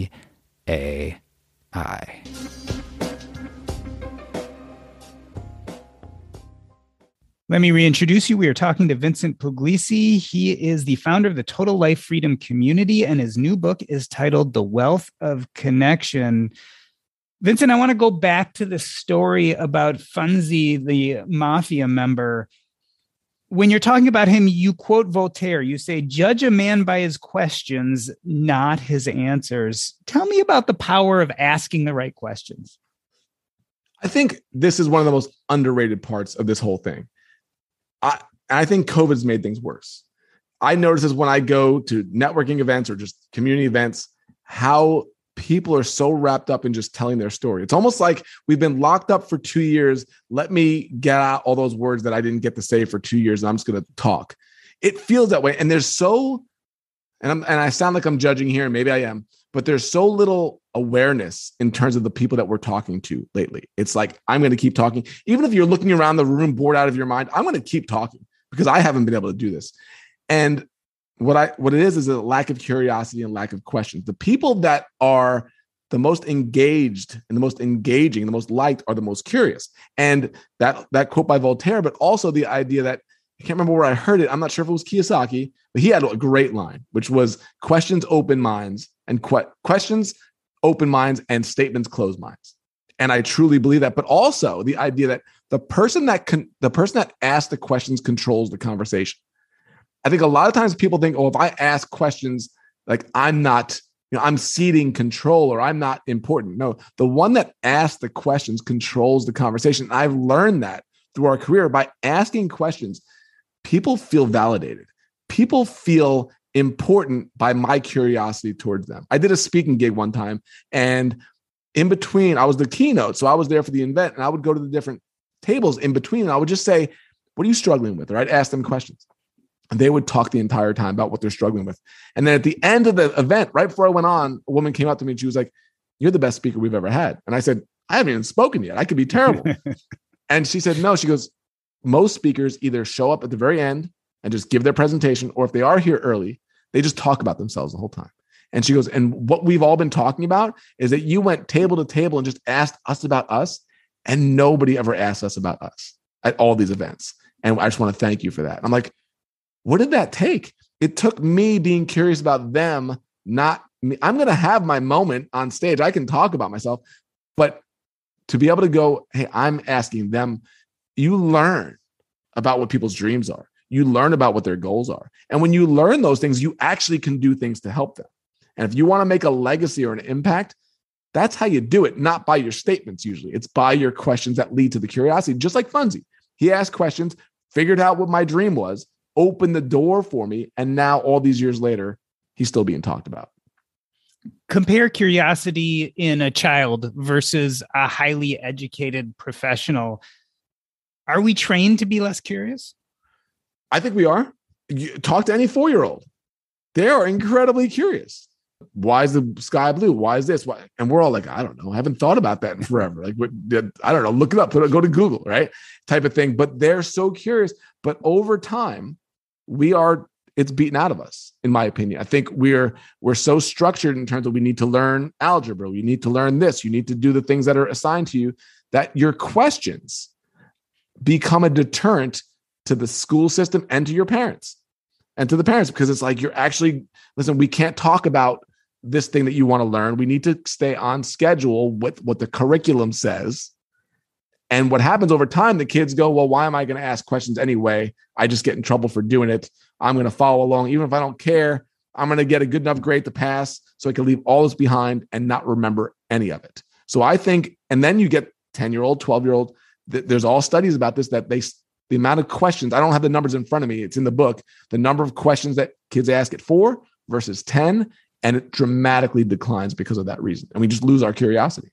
E-A-I. Let me reintroduce you. We are talking to Vincent Puglisi. He is the founder of the Total Life Freedom Community, and his new book is titled The Wealth of Connection. Vincent, I want to go back to the story about Funzi, the mafia member. When you're talking about him, you quote Voltaire. You say, judge a man by his questions, not his answers. Tell me about the power of asking the right questions.
I think this is one of the most underrated parts of this whole thing. I, I think COVID's made things worse. I notice this when I go to networking events or just community events, how people are so wrapped up in just telling their story. It's almost like we've been locked up for two years. Let me get out all those words that I didn't get to say for two years, and I'm just going to talk. It feels that way. And there's so, and, I'm, and I sound like I'm judging here, and maybe I am, but there's so little awareness in terms of the people that we're talking to lately. It's like, I'm going to keep talking. Even if you're looking around the room, bored out of your mind, I'm going to keep talking because I haven't been able to do this. And what I, what it is, is a lack of curiosity and lack of questions. The people that are the most engaged and the most engaging, the most liked are the most curious. And that, that quote by Voltaire, but also the idea that I can't remember where I heard it. I'm not sure if it was Kiyosaki, but he had a great line, which was questions open minds and que- questions open minds and statements close minds. And I truly believe that. But also the idea that the person that can, the person that asks the questions controls the conversation. I think a lot of times people think, oh, if I ask questions, like I'm not, you know, I'm ceding control or I'm not important. No, the one that asks the questions controls the conversation. I've learned that through our career by asking questions. People feel validated. People feel important by my curiosity towards them. I did a speaking gig one time, and in between, I was the keynote. So I was there for the event, and I would go to the different tables in between, and I would just say, what are you struggling with? Or I'd ask them questions. And they would talk the entire time about what they're struggling with. And then at the end of the event, right before I went on, a woman came up to me and she was like, you're the best speaker we've ever had. And I said, I haven't even spoken yet. I could be terrible. And she said, no, she goes, most speakers either show up at the very end and just give their presentation, or if they are here early, they just talk about themselves the whole time. And she goes, and what we've all been talking about is that you went table to table and just asked us about us, and nobody ever asked us about us at all these events. And I just want to thank you for that. I'm like, what did that take? It took me being curious about them, not me. I'm going to have my moment on stage. I can talk about myself, but to be able to go, hey, I'm asking them. You learn about what people's dreams are. You learn about what their goals are. And when you learn those things, you actually can do things to help them. And if you want to make a legacy or an impact, that's how you do it, not by your statements usually. It's by your questions that lead to the curiosity. Just like Funzy. He asked questions, figured out what my dream was, opened the door for me, and now all these years later, he's still being talked about.
Compare curiosity in a child versus a highly educated professional. Are we trained to be less curious?
I think we are. You talk to any four-year-old. They are incredibly curious. Why is the sky blue? Why is this? Why? And we're all like, I don't know. I haven't thought about that in forever. Like, what, I don't know. Look it up. Put it, go to Google, right? Type of thing. But they're so curious. But over time, we are, it's beaten out of us, in my opinion. I think we're we're so structured in terms of we need to learn algebra. We need to learn this. You need to do the things that are assigned to you, that your questions become a deterrent to the school system and to your parents and to the parents, because it's like, you're actually, listen, we can't talk about this thing that you want to learn. We need to stay on schedule with what the curriculum says. And what happens over time, the kids go, well, why am I going to ask questions anyway? I just get in trouble for doing it. I'm going to follow along. Even if I don't care, I'm going to get a good enough grade to pass so I can leave all this behind and not remember any of it. So I think, and then you get ten-year-old, twelve-year-old, th- there's all studies about this, that they, the amount of questions, I don't have the numbers in front of me, it's in the book, the number of questions that kids ask at four versus ten, and it dramatically declines because of that reason. And we just lose our curiosity.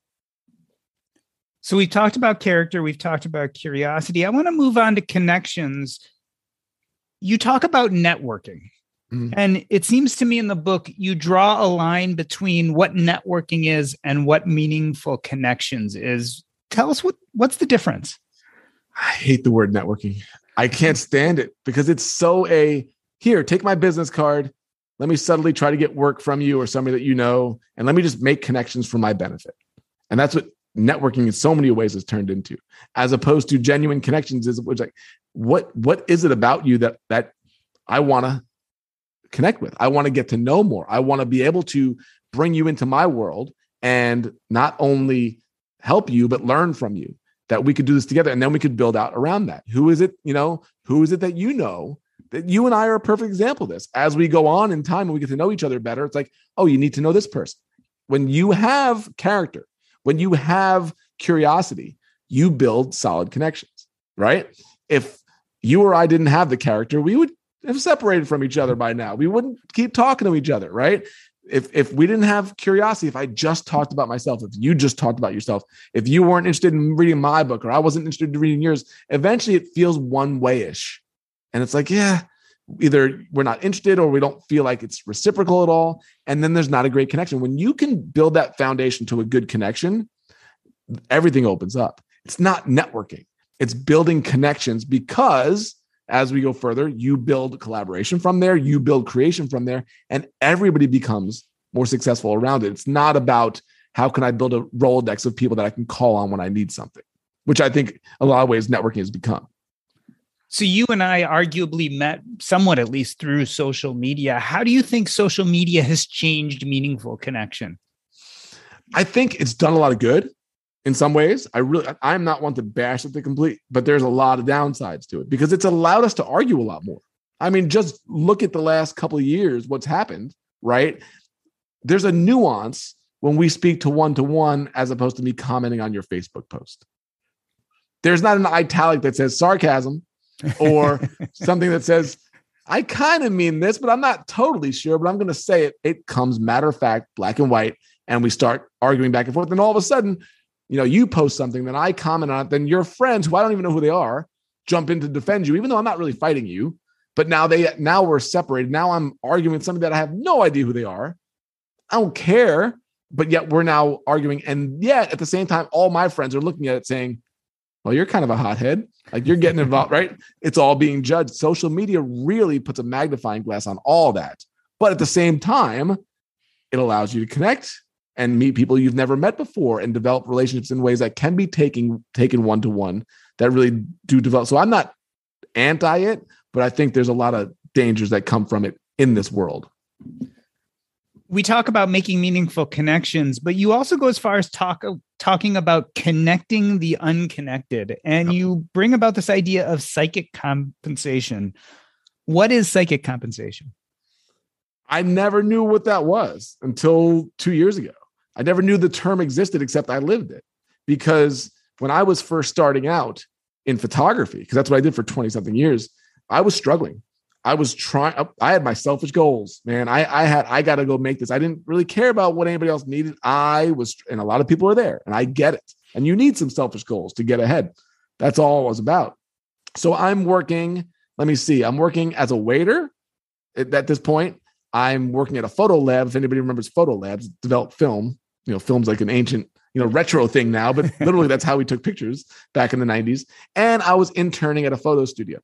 So we've talked about character. We've talked about curiosity. I want to move on to connections. You talk about networking. Mm-hmm. And it seems to me in the book, you draw a line between what networking is and what meaningful connections is. Tell us what, what's the difference?
I hate the word networking. I can't stand it because it's so a, here, take my business card. Let me subtly try to get work from you or somebody that you know, and let me just make connections for my benefit. And that's what networking in so many ways has turned into, as opposed to genuine connections is which like, what, what is it about you that, that I want to connect with? I want to get to know more. I want to be able to bring you into my world and not only help you, but learn from you, that we could do this together. And then we could build out around that. Who is it, you know, who is it that, you know, that you and I are a perfect example of this. As we go on in time and we get to know each other better, it's like, oh, you need to know this person. When you have character, when you have curiosity, you build solid connections, right? If you or I didn't have the character, we would have separated from each other by now. We wouldn't keep talking to each other, right? If if we didn't have curiosity, if I just talked about myself, if you just talked about yourself, if you weren't interested in reading my book or I wasn't interested in reading yours, eventually it feels one way-ish. And it's like, yeah, either we're not interested or we don't feel like it's reciprocal at all. And then there's not a great connection. When you can build that foundation to a good connection, everything opens up. It's not networking. It's building connections, because as we go further, you build collaboration from there, you build creation from there, and everybody becomes more successful around it. It's not about how can I build a Rolodex of people that I can call on when I need something, which I think a lot of ways networking has become.
So you and I arguably met somewhat, at least through social media. How do you think social media has changed meaningful connection?
I think it's done a lot of good in some ways. I really, I'm not one to bash it to complete, but there's a lot of downsides to it because it's allowed us to argue a lot more. I mean, just look at the last couple of years, what's happened, right? There's a nuance when we speak to one-to-one as opposed to me commenting on your Facebook post. There's not an italic that says sarcasm or something that says, I kind of mean this, but I'm not totally sure, but I'm going to say it. It comes matter of fact, black and white, and we start arguing back and forth. And all of a sudden, you know, you post something, then I comment on it, then your friends, who I don't even know who they are, jump in to defend you, even though I'm not really fighting you. But now they now we're separated. Now I'm arguing with somebody that I have no idea who they are. I don't care, but yet we're now arguing. And yet at the same time, all my friends are looking at it saying, well, you're kind of a hothead. Like you're getting involved, right? It's all being judged. Social media really puts a magnifying glass on all that. But at the same time, it allows you to connect and meet people you've never met before and develop relationships in ways that can be taken, taken one-to-one that really do develop. So I'm not anti it, but I think there's a lot of dangers that come from it in this world.
We talk about making meaningful connections, but you also go as far as talk talking about connecting the unconnected. And you bring about this idea of psychic compensation. What is psychic compensation?
I never knew what that was until two years ago. I never knew the term existed, except I lived it. Because when I was first starting out in photography, because that's what I did for twenty something years, I was struggling. I was trying, I had my selfish goals, man. I, I had, I got to go make this. I didn't really care about what anybody else needed. I was, and a lot of people are there and I get it. And you need some selfish goals to get ahead. That's all it was about. So I'm working, let me see, I'm working as a waiter at, at this point. I'm working at a photo lab. If anybody remembers photo labs, develop film, you know, film's like an ancient, you know, retro thing now, but literally that's how we took pictures back in the nineties. And I was interning at a photo studio.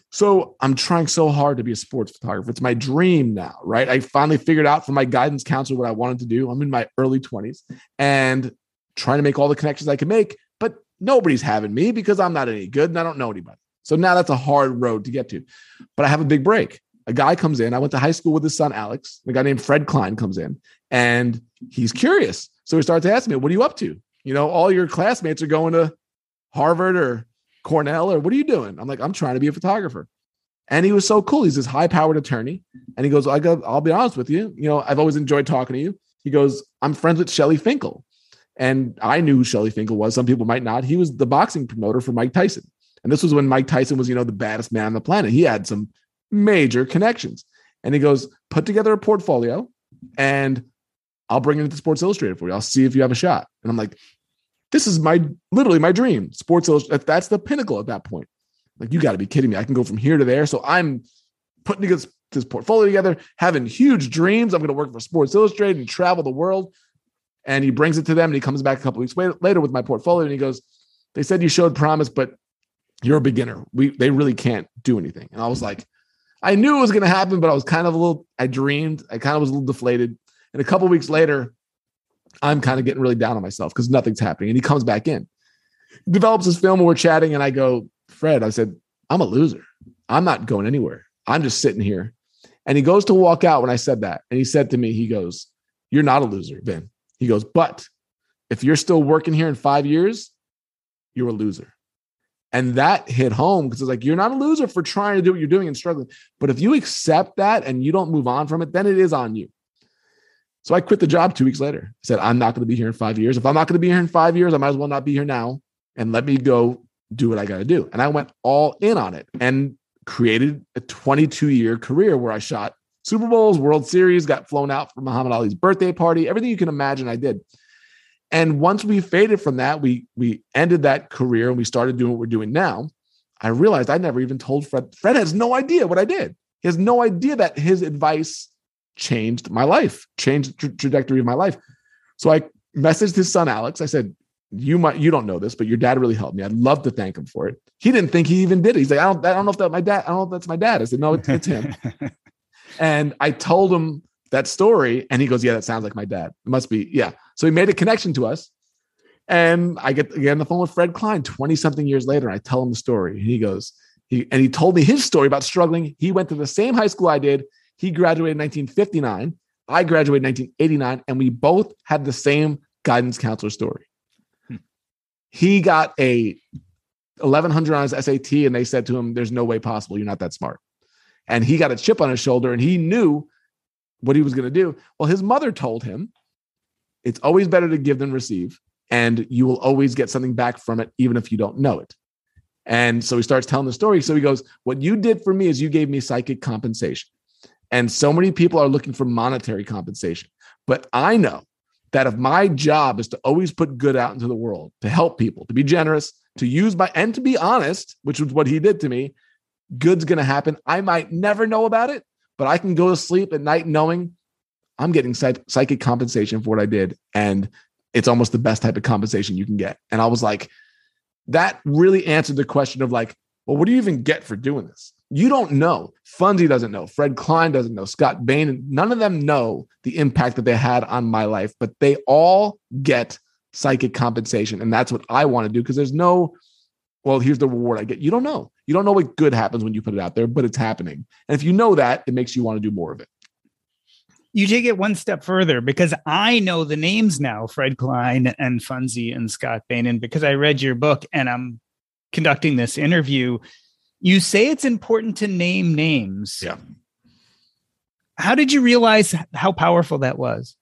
So I'm trying so hard to be a sports photographer. It's my dream now, right? I finally figured out from my guidance counselor what I wanted to do. I'm in my early twenties and trying to make all the connections I can make, but nobody's having me because I'm not any good and I don't know anybody. So now that's a hard road to get to, but I have a big break. A guy comes in. I went to high school with his son, Alex. A guy named Fred Klein comes in and he's curious. So he starts asking me, what are you up to? You know, all your classmates are going to Harvard or Cornell or what are you doing? I'm like, I'm trying to be a photographer. And he was so cool. He's this high powered attorney. And he goes, I go, I'll be honest with you. You know, I've always enjoyed talking to you. He goes, I'm friends with Shelly Finkel. And I knew who Shelly Finkel was. Some people might not. He was the boxing promoter for Mike Tyson. And this was when Mike Tyson was, you know, the baddest man on the planet. He had some major connections. And he goes, put together a portfolio and I'll bring it into Sports Illustrated for you. I'll see if you have a shot. And I'm like, this is my, literally my dream. Sports Illustrated, that's the pinnacle at that point. Like, you got to be kidding me. I can go from here to there. So I'm putting this, this portfolio together, having huge dreams. I'm going to work for Sports Illustrated and travel the world. And he brings it to them and he comes back a couple weeks later with my portfolio and he goes, they said you showed promise, but you're a beginner. We, they really can't do anything. And I was like, I knew it was going to happen, but I was kind of a little, I dreamed, I kind of was a little deflated. And a couple weeks later, I'm kind of getting really down on myself because nothing's happening. And he comes back in, he develops his film and we're chatting. And I go, Fred, I said, I'm a loser. I'm not going anywhere. I'm just sitting here. And he goes to walk out when I said that. And he said to me, he goes, you're not a loser, Ben. He goes, but if you're still working here in five years, you're a loser. And that hit home because it's like, you're not a loser for trying to do what you're doing and struggling. But if you accept that and you don't move on from it, then it is on you. So I quit the job two weeks later. I said, I'm not going to be here in five years. If I'm not going to be here in five years, I might as well not be here now and let me go do what I got to do. And I went all in on it and created a twenty-two year career where I shot Super Bowls, World Series, got flown out for Muhammad Ali's birthday party, everything you can imagine I did. And once we faded from that, we we ended that career and we started doing what we're doing now. I realized I never even told Fred. Fred has no idea what I did. He has no idea that his advice changed my life, changed the tra- trajectory of my life. So I messaged his son, Alex. I said, you might, you don't know this, but your dad really helped me. I'd love to thank him for it. He didn't think he even did it. He's like, I don't, I don't know if that's my dad. I don't know if that's my dad. I said, no, it's, it's him. And I told him that story and he goes, yeah, that sounds like my dad. It must be. Yeah. So he made a connection to us. And I get again on the phone with Fred Klein twenty something years later. And I tell him the story. And he goes, He, and he told me his story about struggling. He went to the same high school I did. He graduated in nineteen fifty-nine. I graduated in nineteen eighty-nine, and we both had the same guidance counselor story. Hmm. He got a eleven hundred on his S A T, and they said to him, there's no way possible. You're not that smart. And he got a chip on his shoulder, and he knew what he was going to do. Well, his mother told him, it's always better to give than receive, and you will always get something back from it, even if you don't know it. And so he starts telling the story. So he goes, what you did for me is you gave me psychic compensation. And so many people are looking for monetary compensation. But I know that if my job is to always put good out into the world, to help people, to be generous, to use my, and to be honest, which was what he did to me, good's going to happen. I might never know about it, but I can go to sleep at night knowing I'm getting psych- psychic compensation for what I did. And it's almost the best type of compensation you can get. And I was like, that really answered the question of like, well, what do you even get for doing this? You don't know. Funzy doesn't know. Fred Klein doesn't know. Scott Bain, none of them know the impact that they had on my life, but they all get psychic compensation. And that's what I want to do, because there's no, well, here's the reward I get. You don't know. You don't know what good happens when you put it out there, but it's happening. And if you know that, it makes you want to do more of it.
You take it one step further, because I know the names now, Fred Klein and Funzy and Scott Bain, and because I read your book and I'm conducting this interview. You say it's important to name names.
Yeah.
How did you realize how powerful that was?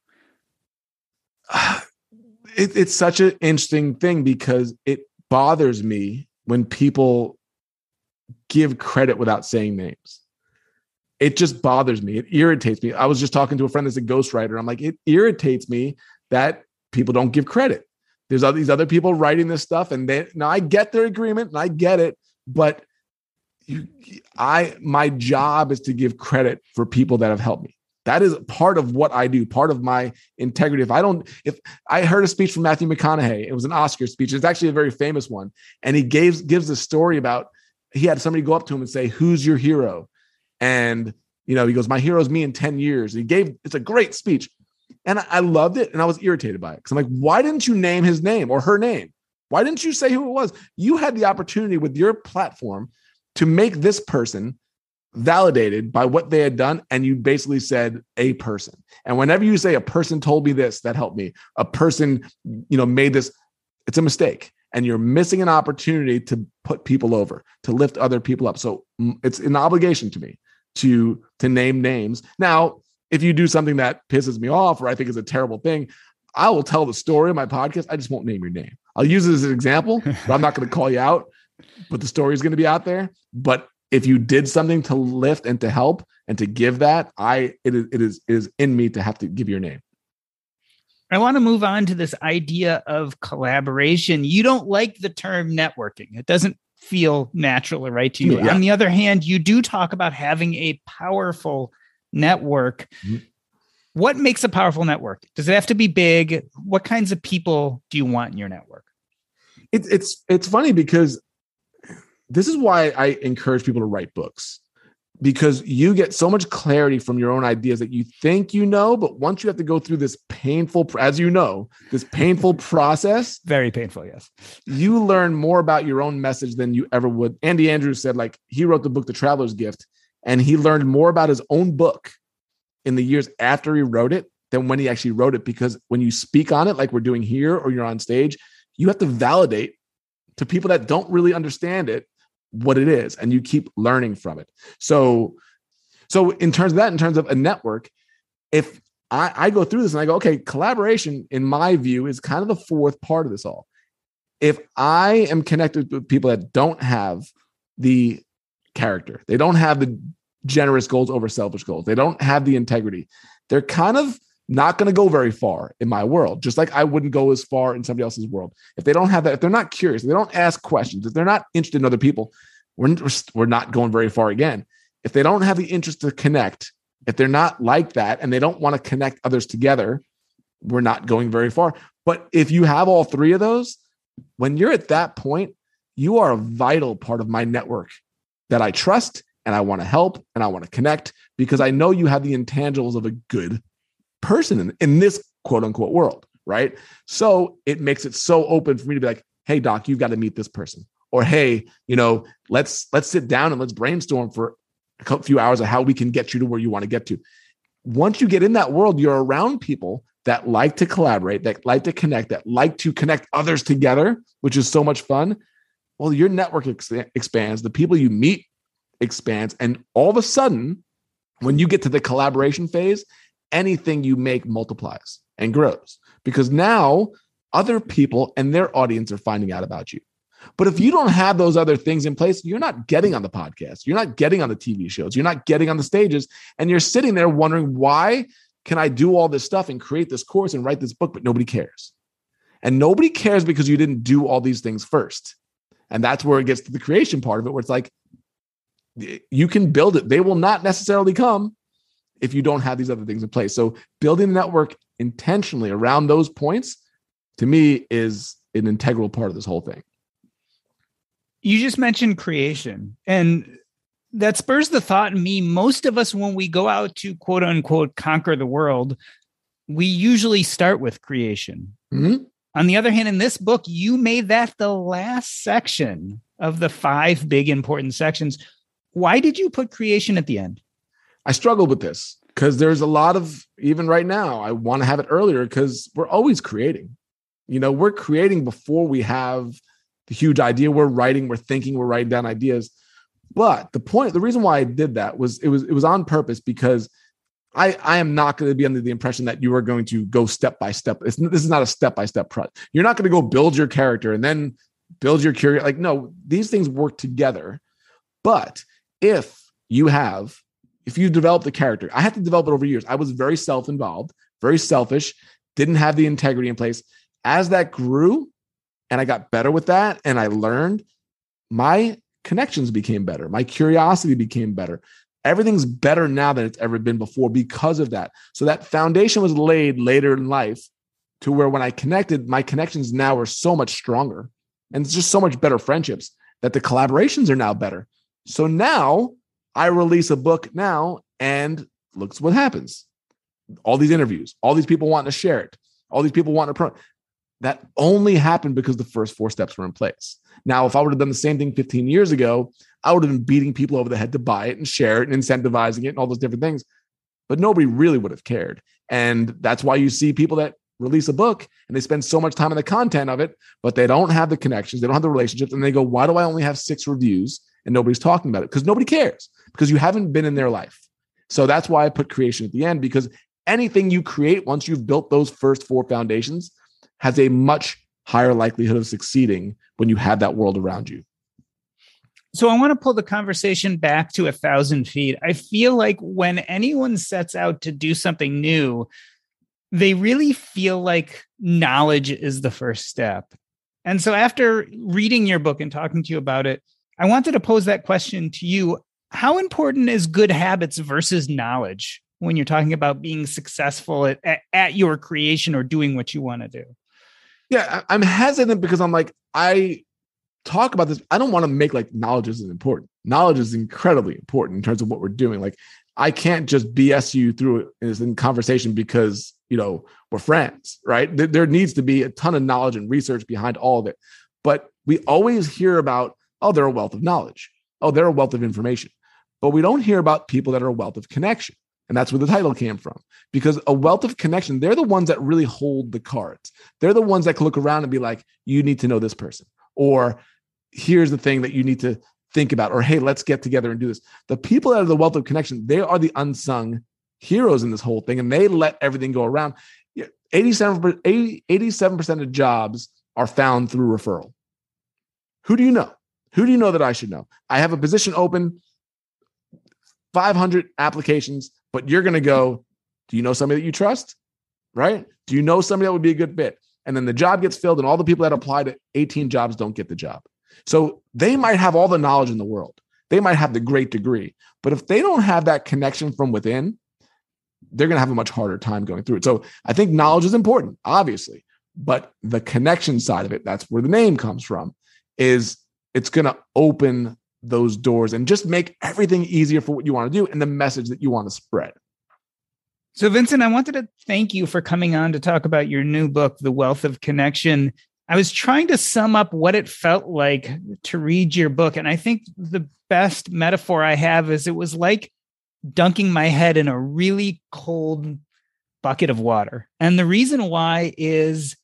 Uh, it, it's such an interesting thing, because it bothers me when people give credit without saying names. It just bothers me. It irritates me. I was just talking to a friend that's a ghostwriter. I'm like, it irritates me that people don't give credit. There's all these other people writing this stuff, and they, now I get their agreement and I get it, but You, I, my job is to give credit for people that have helped me. That is part of what I do, part of my integrity. If I don't, if I heard a speech from Matthew McConaughey, it was an Oscar speech. It's actually a very famous one. And he gave, gives a story about, he had somebody go up to him and say, who's your hero? And, you know, he goes, my hero is me in ten years. And he gave, it's a great speech. And I, I loved it. And I was irritated by it. Cause I'm like, why didn't you name his name or her name? Why didn't you say who it was? You had the opportunity with your platform to make this person validated by what they had done. And you basically said a person. And whenever you say a person told me this, that helped me, a person, you know, made this, it's a mistake. And you're missing an opportunity to put people over, to lift other people up. So it's an obligation to me to, to name names. Now, if you do something that pisses me off, or I think is a terrible thing, I will tell the story of my podcast. I just won't name your name. I'll use it as an example, but I'm not going to call you out. But the story is going to be out there. But if you did something to lift and to help and to give that, I it is it is it is in me to have to give your name.
I want to move on to this idea of collaboration. You don't like the term networking. It doesn't feel natural or right to you. Yeah. On the other hand, you do talk about having a powerful network. Mm-hmm. What makes a powerful network? Does it have to be big? What kinds of people do you want in your network?
It, it's it's funny, because this is why I encourage people to write books, because you get so much clarity from your own ideas that you think you know, but once you have to go through this painful, as you know, this painful process,
very painful, yes,
you learn more about your own message than you ever would. Andy Andrews said, like, he wrote the book, The Traveler's Gift, and he learned more about his own book in the years after he wrote it than when he actually wrote it, because when you speak on it, like we're doing here, or you're on stage, you have to validate to people that don't really understand it what it is, and you keep learning from it. So, so in terms of that, in terms of a network, if I, I go through this and I go, okay, collaboration, in my view, is kind of the fourth part of this all. If I am connected with people that don't have the character, they don't have the generous goals over selfish goals, they don't have the integrity, they're kind of not going to go very far in my world, just like I wouldn't go as far in somebody else's world. If they don't have that, if they're not curious, if they don't ask questions, if they're not interested in other people, we're, we're not going very far again. If they don't have the interest to connect, if they're not like that and they don't want to connect others together, we're not going very far. But if you have all three of those, when you're at that point, you are a vital part of my network that I trust and I want to help and I want to connect, because I know you have the intangibles of a good person in, in this quote unquote world, right? So it makes it so open for me to be like, hey, Doc, you've got to meet this person. Or, hey, you know, let's let's sit down and let's brainstorm for a few hours of how we can get you to where you want to get to. Once you get in that world, you're around people that like to collaborate, that like to connect, that like to connect others together, which is so much fun. Well, your network ex- expands, the people you meet expands, and all of a sudden, when you get to the collaboration phase, anything you make multiplies and grows, because now other people and their audience are finding out about you. But if you don't have those other things in place, you're not getting on the podcast, you're not getting on the T V shows, you're not getting on the stages, and you're sitting there wondering, why can I do all this stuff and create this course and write this book, but nobody cares? And nobody cares because you didn't do all these things first. And that's where it gets to the creation part of it, where it's like, you can build it. They will not necessarily come if you don't have these other things in place. So building a network intentionally around those points, to me, is an integral part of this whole thing.
You just mentioned creation, and that spurs the thought in me. Most of us, when we go out to quote unquote conquer the world, we usually start with creation. Mm-hmm. On the other hand, in this book, you made that the last section of the five big important sections. Why did you put creation at the end?
I struggled with this because there's a lot of, even right now, I want to have it earlier because we're always creating. You know, we're creating before we have the huge idea. We're writing, we're thinking, we're writing down ideas. But the point, the reason why I did that was it was it was on purpose, because I, I am not going to be under the impression that you are going to go step by step. It's, this is not a step by step process. You're not going to go build your character and then build your career. Like, no, these things work together. But if you have, if you develop the character, I had to develop it over years. I was very self-involved, very selfish, didn't have the integrity in place. As that grew, and I got better with that, and I learned, my connections became better. My curiosity became better. Everything's better now than it's ever been before because of that. So that foundation was laid later in life to where when I connected, my connections now are so much stronger, and it's just so much better friendships that the collaborations are now better. So now I release a book now, and looks what happens. All these interviews, all these people wanting to share it, all these people wanting to pro. That only happened because the first four steps were in place. Now, if I would have done the same thing fifteen years ago, I would have been beating people over the head to buy it and share it and incentivizing it and all those different things. But nobody really would have cared. And that's why you see people that release a book and they spend so much time on the content of it, but they don't have the connections, they don't have the relationships, and they go, why do I only have six reviews and nobody's talking about it? Because nobody cares, because you haven't been in their life. So that's why I put creation at the end, because anything you create, once you've built those first four foundations, has a much higher likelihood of succeeding when you have that world around you.
So I want to pull the conversation back to a thousand feet. I feel like when anyone sets out to do something new, they really feel like knowledge is the first step. And so after reading your book and talking to you about it, I wanted to pose that question to you. How important is good habits versus knowledge when you're talking about being successful at, at, at your creation or doing what you want to do?
Yeah, I'm hesitant because I'm like, I talk about this. I don't want to make like knowledge isn't important. Knowledge is incredibly important in terms of what we're doing. Like, I can't just B S you through it in conversation because, you know, we're friends, right? There, there needs to be a ton of knowledge and research behind all of it. But we always hear about, oh, they're a wealth of knowledge. Oh, they're a wealth of information. But we don't hear about people that are a wealth of connection. And that's where the title came from, because a wealth of connection, they're the ones that really hold the cards. They're the ones that can look around and be like, you need to know this person, or here's the thing that you need to think about, or, hey, let's get together and do this. The people that are the wealth of connection, they are the unsung heroes in this whole thing. And they let everything go around. eighty-seven, eighty, eighty-seven percent of jobs are found through referral. Who do you know? Who do you know that I should know? I have a position open, five hundred applications, but you're going to go, do you know somebody that you trust? Right? Do you know somebody that would be a good fit? And then the job gets filled and all the people that apply to eighteen jobs don't get the job. So they might have all the knowledge in the world. They might have the great degree, but if they don't have that connection from within, they're going to have a much harder time going through it. So I think knowledge is important, obviously, but the connection side of it, that's where the name comes from, is it's going to open those doors and just make everything easier for what you want to do and the message that you want to spread.
So Vincent, I wanted to thank you for coming on to talk about your new book, The Wealth of Connection. I was trying to sum up what it felt like to read your book. And I think the best metaphor I have is it was like dunking my head in a really cold bucket of water. And the reason why is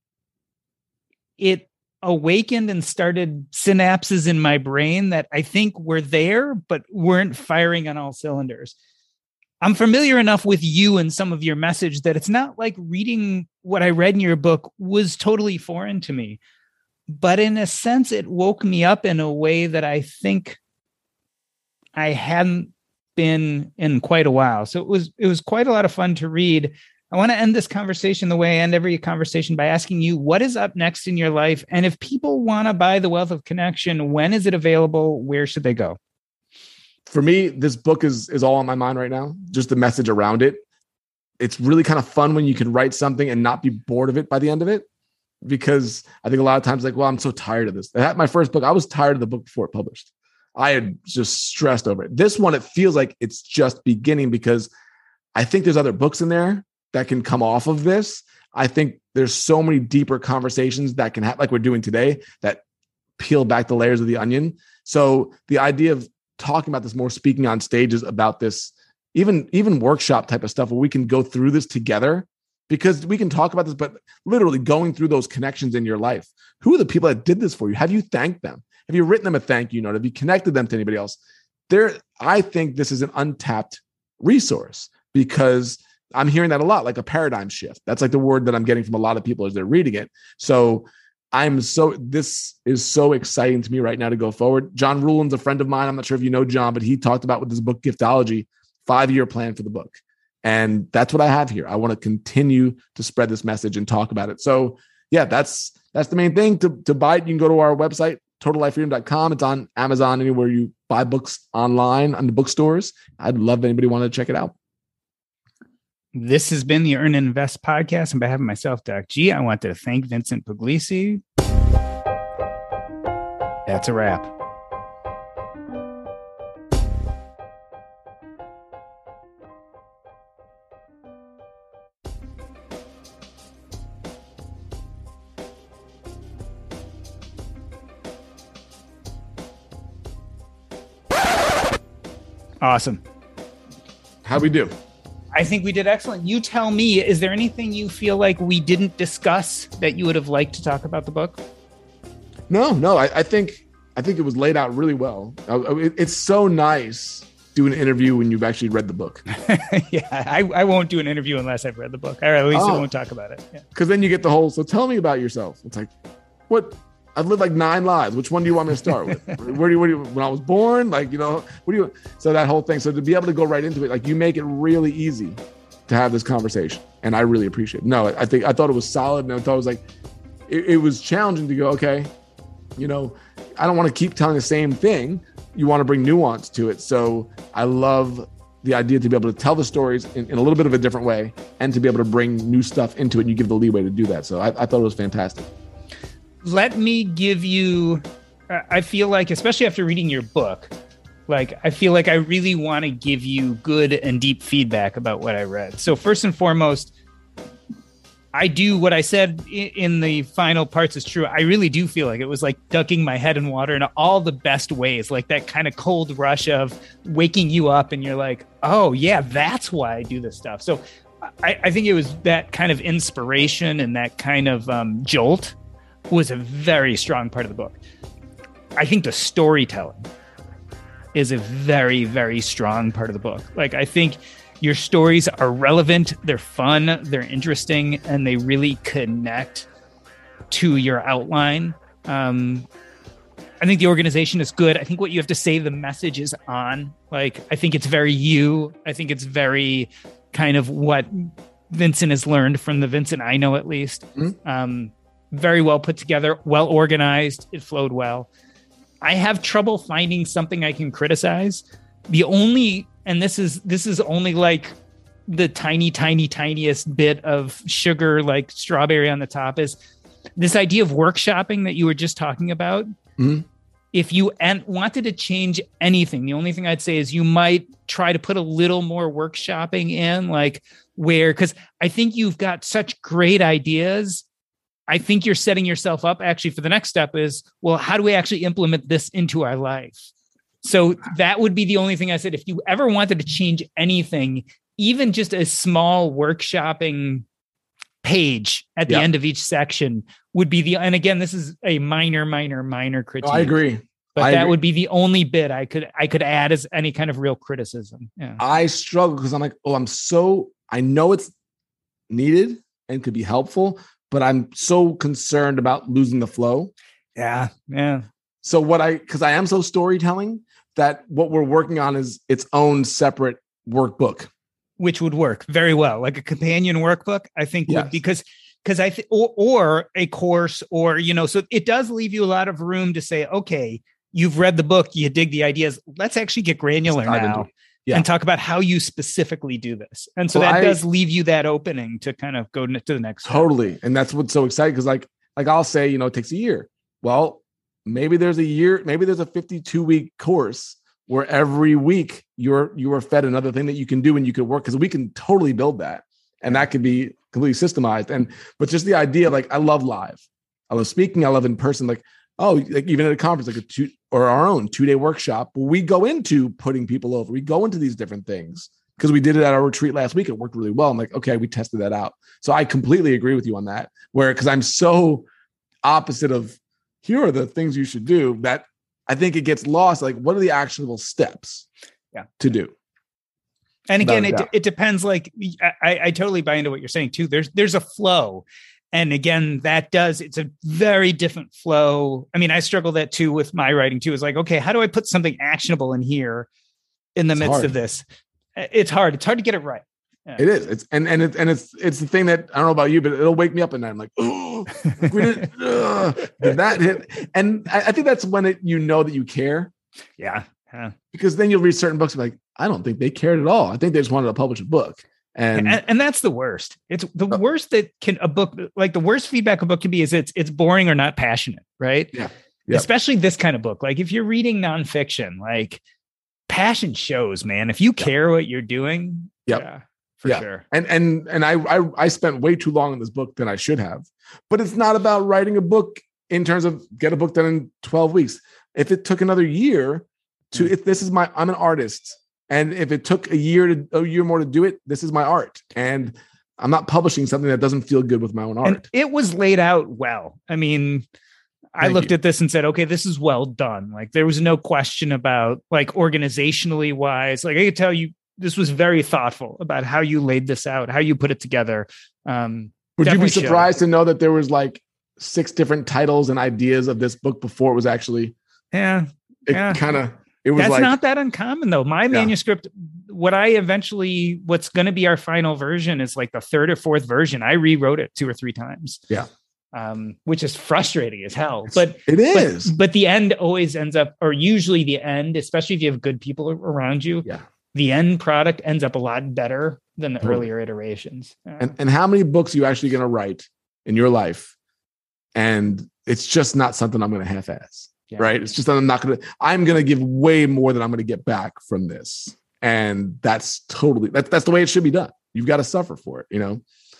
it awakened and started synapses in my brain that I think were there, but weren't firing on all cylinders. I'm familiar enough with you and some of your message that it's not like reading what I read in your book was totally foreign to me. But in a sense, it woke me up in a way that I think I hadn't been in quite a while. So it was it was quite a lot of fun to read. I want to end this conversation the way I end every conversation by asking you, what is up next in your life? And if people want to buy The Wealth of Connection, when is it available? Where should they go?
For me, this book is is all on my mind right now. Just the message around it. It's really kind of fun when you can write something and not be bored of it by the end of it. Because I think a lot of times, like, well, I'm so tired of this. That my first book, I was tired of the book before it published. I had just stressed over it. This one, it feels like it's just beginning because I think there's other books in there that can come off of this. I think there's so many deeper conversations that can happen, like we're doing today, that peel back the layers of the onion. So the idea of talking about this more, speaking on stages about this, even, even workshop type of stuff where we can go through this together, because we can talk about this, but literally going through those connections in your life. Who are the people that did this for you? Have you thanked them? Have you written them a thank you note? Have you connected them to anybody else? There, I think this is an untapped resource because I'm hearing that a lot, like a paradigm shift. That's like the word that I'm getting from a lot of people as they're reading it. So I'm so, this is so exciting to me right now to go forward. John Ruhlin's a friend of mine. I'm not sure if you know John, but he talked about with his book, Giftology, five-year plan for the book. And that's what I have here. I want to continue to spread this message and talk about it. So yeah, that's, that's the main thing. To, to buy it, you can go to our website, total life freedom dot com. It's on Amazon, anywhere you buy books online on the bookstores. I'd love if anybody wanted to check it out.
This has been the Earn and Invest podcast. On behalf of myself, Doc G, I want to thank Vincent Puglisi. That's a wrap. Awesome.
How'd we do?
I think we did excellent. You tell me, is there anything you feel like we didn't discuss that you would have liked to talk about the book?
No, no. I, I think I think it was laid out really well. I, it, it's so nice doing an interview when you've actually read the book.
yeah, I, I won't do an interview unless I've read the book. Or at least oh. I won't talk about it.
Because yeah. then you get the whole, so tell me about yourself. It's like, what? I've lived like nine lives. Which one do you want me to start with? Where do you, where do you, when I was born, like, you know, what do you, so that whole thing. So to be able to go right into it, like you make it really easy to have this conversation. And I really appreciate it. No, I think, I thought it was solid. And I thought it was like, it, it was challenging to go, okay, you know, I don't want to keep telling the same thing. You want to bring nuance to it. So I love the idea to be able to tell the stories in, in a little bit of a different way and to be able to bring new stuff into it. And you give the leeway to do that. So I, I thought it was fantastic.
Let me give you, I feel like, especially after reading your book, like, I feel like I really want to give you good and deep feedback about what I read. So first and foremost, I do what I said in the final parts is true. I really do feel like it was like ducking my head in water in all the best ways, like that kind of cold rush of waking you up and you're like, oh yeah, that's why I do this stuff. So I, I think it was that kind of inspiration and that kind of um, jolt was a very strong part of the book. I think the storytelling is a very, very strong part of the book. Like, I think your stories are relevant, they're fun, they're interesting, and they really connect to your outline. Um, I think the organization is good. I think what you have to say, the message is on. Like, I think it's very you. I think it's very kind of what Vincent has learned from the Vincent I know, at least. Mm-hmm. Um, very well put together, well organized. It flowed well. I have trouble finding something I can criticize. The only, and this is this is only like the tiny, tiny, tiniest bit of sugar, like strawberry on the top, is this idea of workshopping that you were just talking about. Mm-hmm. If you and wanted to change anything, the only thing I'd say is you might try to put a little more workshopping in, like where, because I think you've got such great ideas I think you're setting yourself up actually for the next step is, well, how do we actually implement this into our life? So that would be the only thing I said. If you ever wanted to change anything, even just a small workshopping page at the yep. end of each section would be the, and again, this is a minor, minor, minor critique.
Oh, I agree.
But
I
that
agree.
would be the only bit I could, I could add as any kind of real criticism. Yeah.
I struggle because I'm like, oh, I'm so, I know it's needed and could be helpful, but I'm so concerned about losing the flow.
Yeah. Yeah.
So what I, because I am so storytelling that what we're working on is its own separate workbook.
Which would work very well, like a companion workbook, I think,
yes.
would, because because I think, or, or a course, or, you know, so it does leave you a lot of room to say, okay, you've read the book, you dig the ideas. Let's actually get granular now yeah. and talk about how you specifically do this. And so, so that I, does leave you that opening to kind of go to the next.
Totally.
step.
And that's what's so exciting. Cause like, like I'll say, you know, it takes a year. Well, maybe there's a year, maybe there's a fifty-two week course where every week you're, you are fed another thing that you can do and you can work. Cause we can totally build that. And that could be completely systemized. And, but just the idea, like I love live, I love speaking. I love in person. Like, oh, like even at a conference, like a two or our own two day workshop, we go into putting people over. We go into these different things because we did it at our retreat last week. It worked really well. I'm like, okay, we tested that out. So I completely agree with you on that, where, cause I'm so opposite of here are the things you should do that I think it gets lost. Like, what are the actionable steps
yeah.
to do?
And again, it, it depends. Like I, I totally buy into what you're saying too. There's, there's a flow. And again, that does, it's a very different flow. I mean, I struggle that too with my writing too. It's like, okay, how do I put something actionable in here in the it's midst hard. of this? It's hard. It's hard to get it right. Yeah.
It is. It's and and it's and it's it's the thing that I don't know about you, but it'll wake me up at night. I'm like, oh, we did, uh, did that hit? And I, I think that's when it you know that you care.
Yeah. yeah.
Because then you'll read certain books and be like, I don't think they cared at all. I think they just wanted to publish a book. And
and, and that's the worst. It's the uh, worst that can a book like the worst feedback a book can be is it's it's boring or not passionate, right?
Yeah. Yep.
Especially this kind of book. Like if you're reading nonfiction, like passion shows, man. If you care what you're doing,
yep.
yeah. For
yeah.
sure.
And and and I, I I spent way too long in this book than I should have. But it's not about writing a book in terms of get a book done in twelve weeks. If it took another year to, if this is my, I'm an artist. And if it took a year to a year more to do it, this is my art. And I'm not publishing something that doesn't feel good with my own art.
And it was laid out well. I mean, I Thank looked you. at this and said, okay, this is well done. Like there was no question about like organizationally wise. Like I could tell you, this was very thoughtful about how you laid this out, how you put it together. Um,
Would you be surprised showed. to know that there was like six different titles and ideas of this book before it was actually?
Yeah,
it
yeah.
kind of. It was
That's
like,
not that uncommon though. My yeah. manuscript, what I eventually, what's going to be our final version is like the third or fourth version. I rewrote it two or three times.
Yeah.
Um, which is frustrating as hell, but
it is,
but, but the end always ends up, or usually the end, especially if you have good people around you.
Yeah.
The end product ends up a lot better than the totally. earlier iterations. Yeah.
And and how many books are you actually going to write in your life? And it's just not something I'm going to half-ass. Yeah. Right. It's just that I'm not going to, I'm going to give way more than I'm going to get back from this. And that's totally, that's, that's the way it should be done. You've got to suffer for it, you know?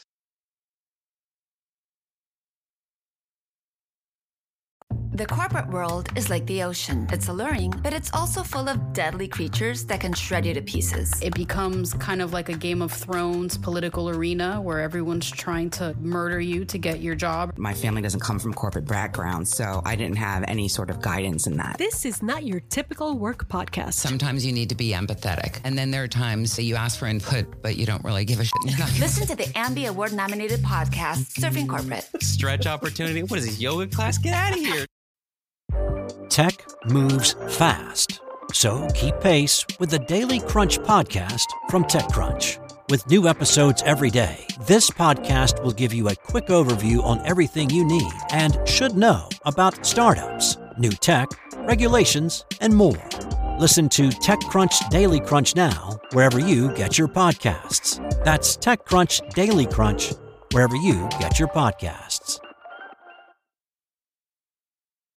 The corporate world is like the ocean. It's alluring, but it's also full of deadly creatures that can shred you to pieces.
It becomes kind of like a Game of Thrones political arena where everyone's trying to murder you to get your job.
My family doesn't come from corporate background, so I didn't have any sort of guidance in that.
This is not your typical work podcast.
Sometimes you need to be empathetic. And then there are times that you ask for input, but you don't really give a shit.
Listen to the Ambie Award-nominated podcast, Surfing Corporate.
Stretch opportunity? What is this, yoga class? Get out of here.
Tech moves fast, so keep pace with the Daily Crunch podcast from TechCrunch. With new episodes every day, this podcast will give you a quick overview on everything you need and should know about startups, new tech, regulations, and more. Listen to TechCrunch Daily Crunch now, wherever you get your podcasts. That's TechCrunch Daily Crunch, wherever you get your podcasts.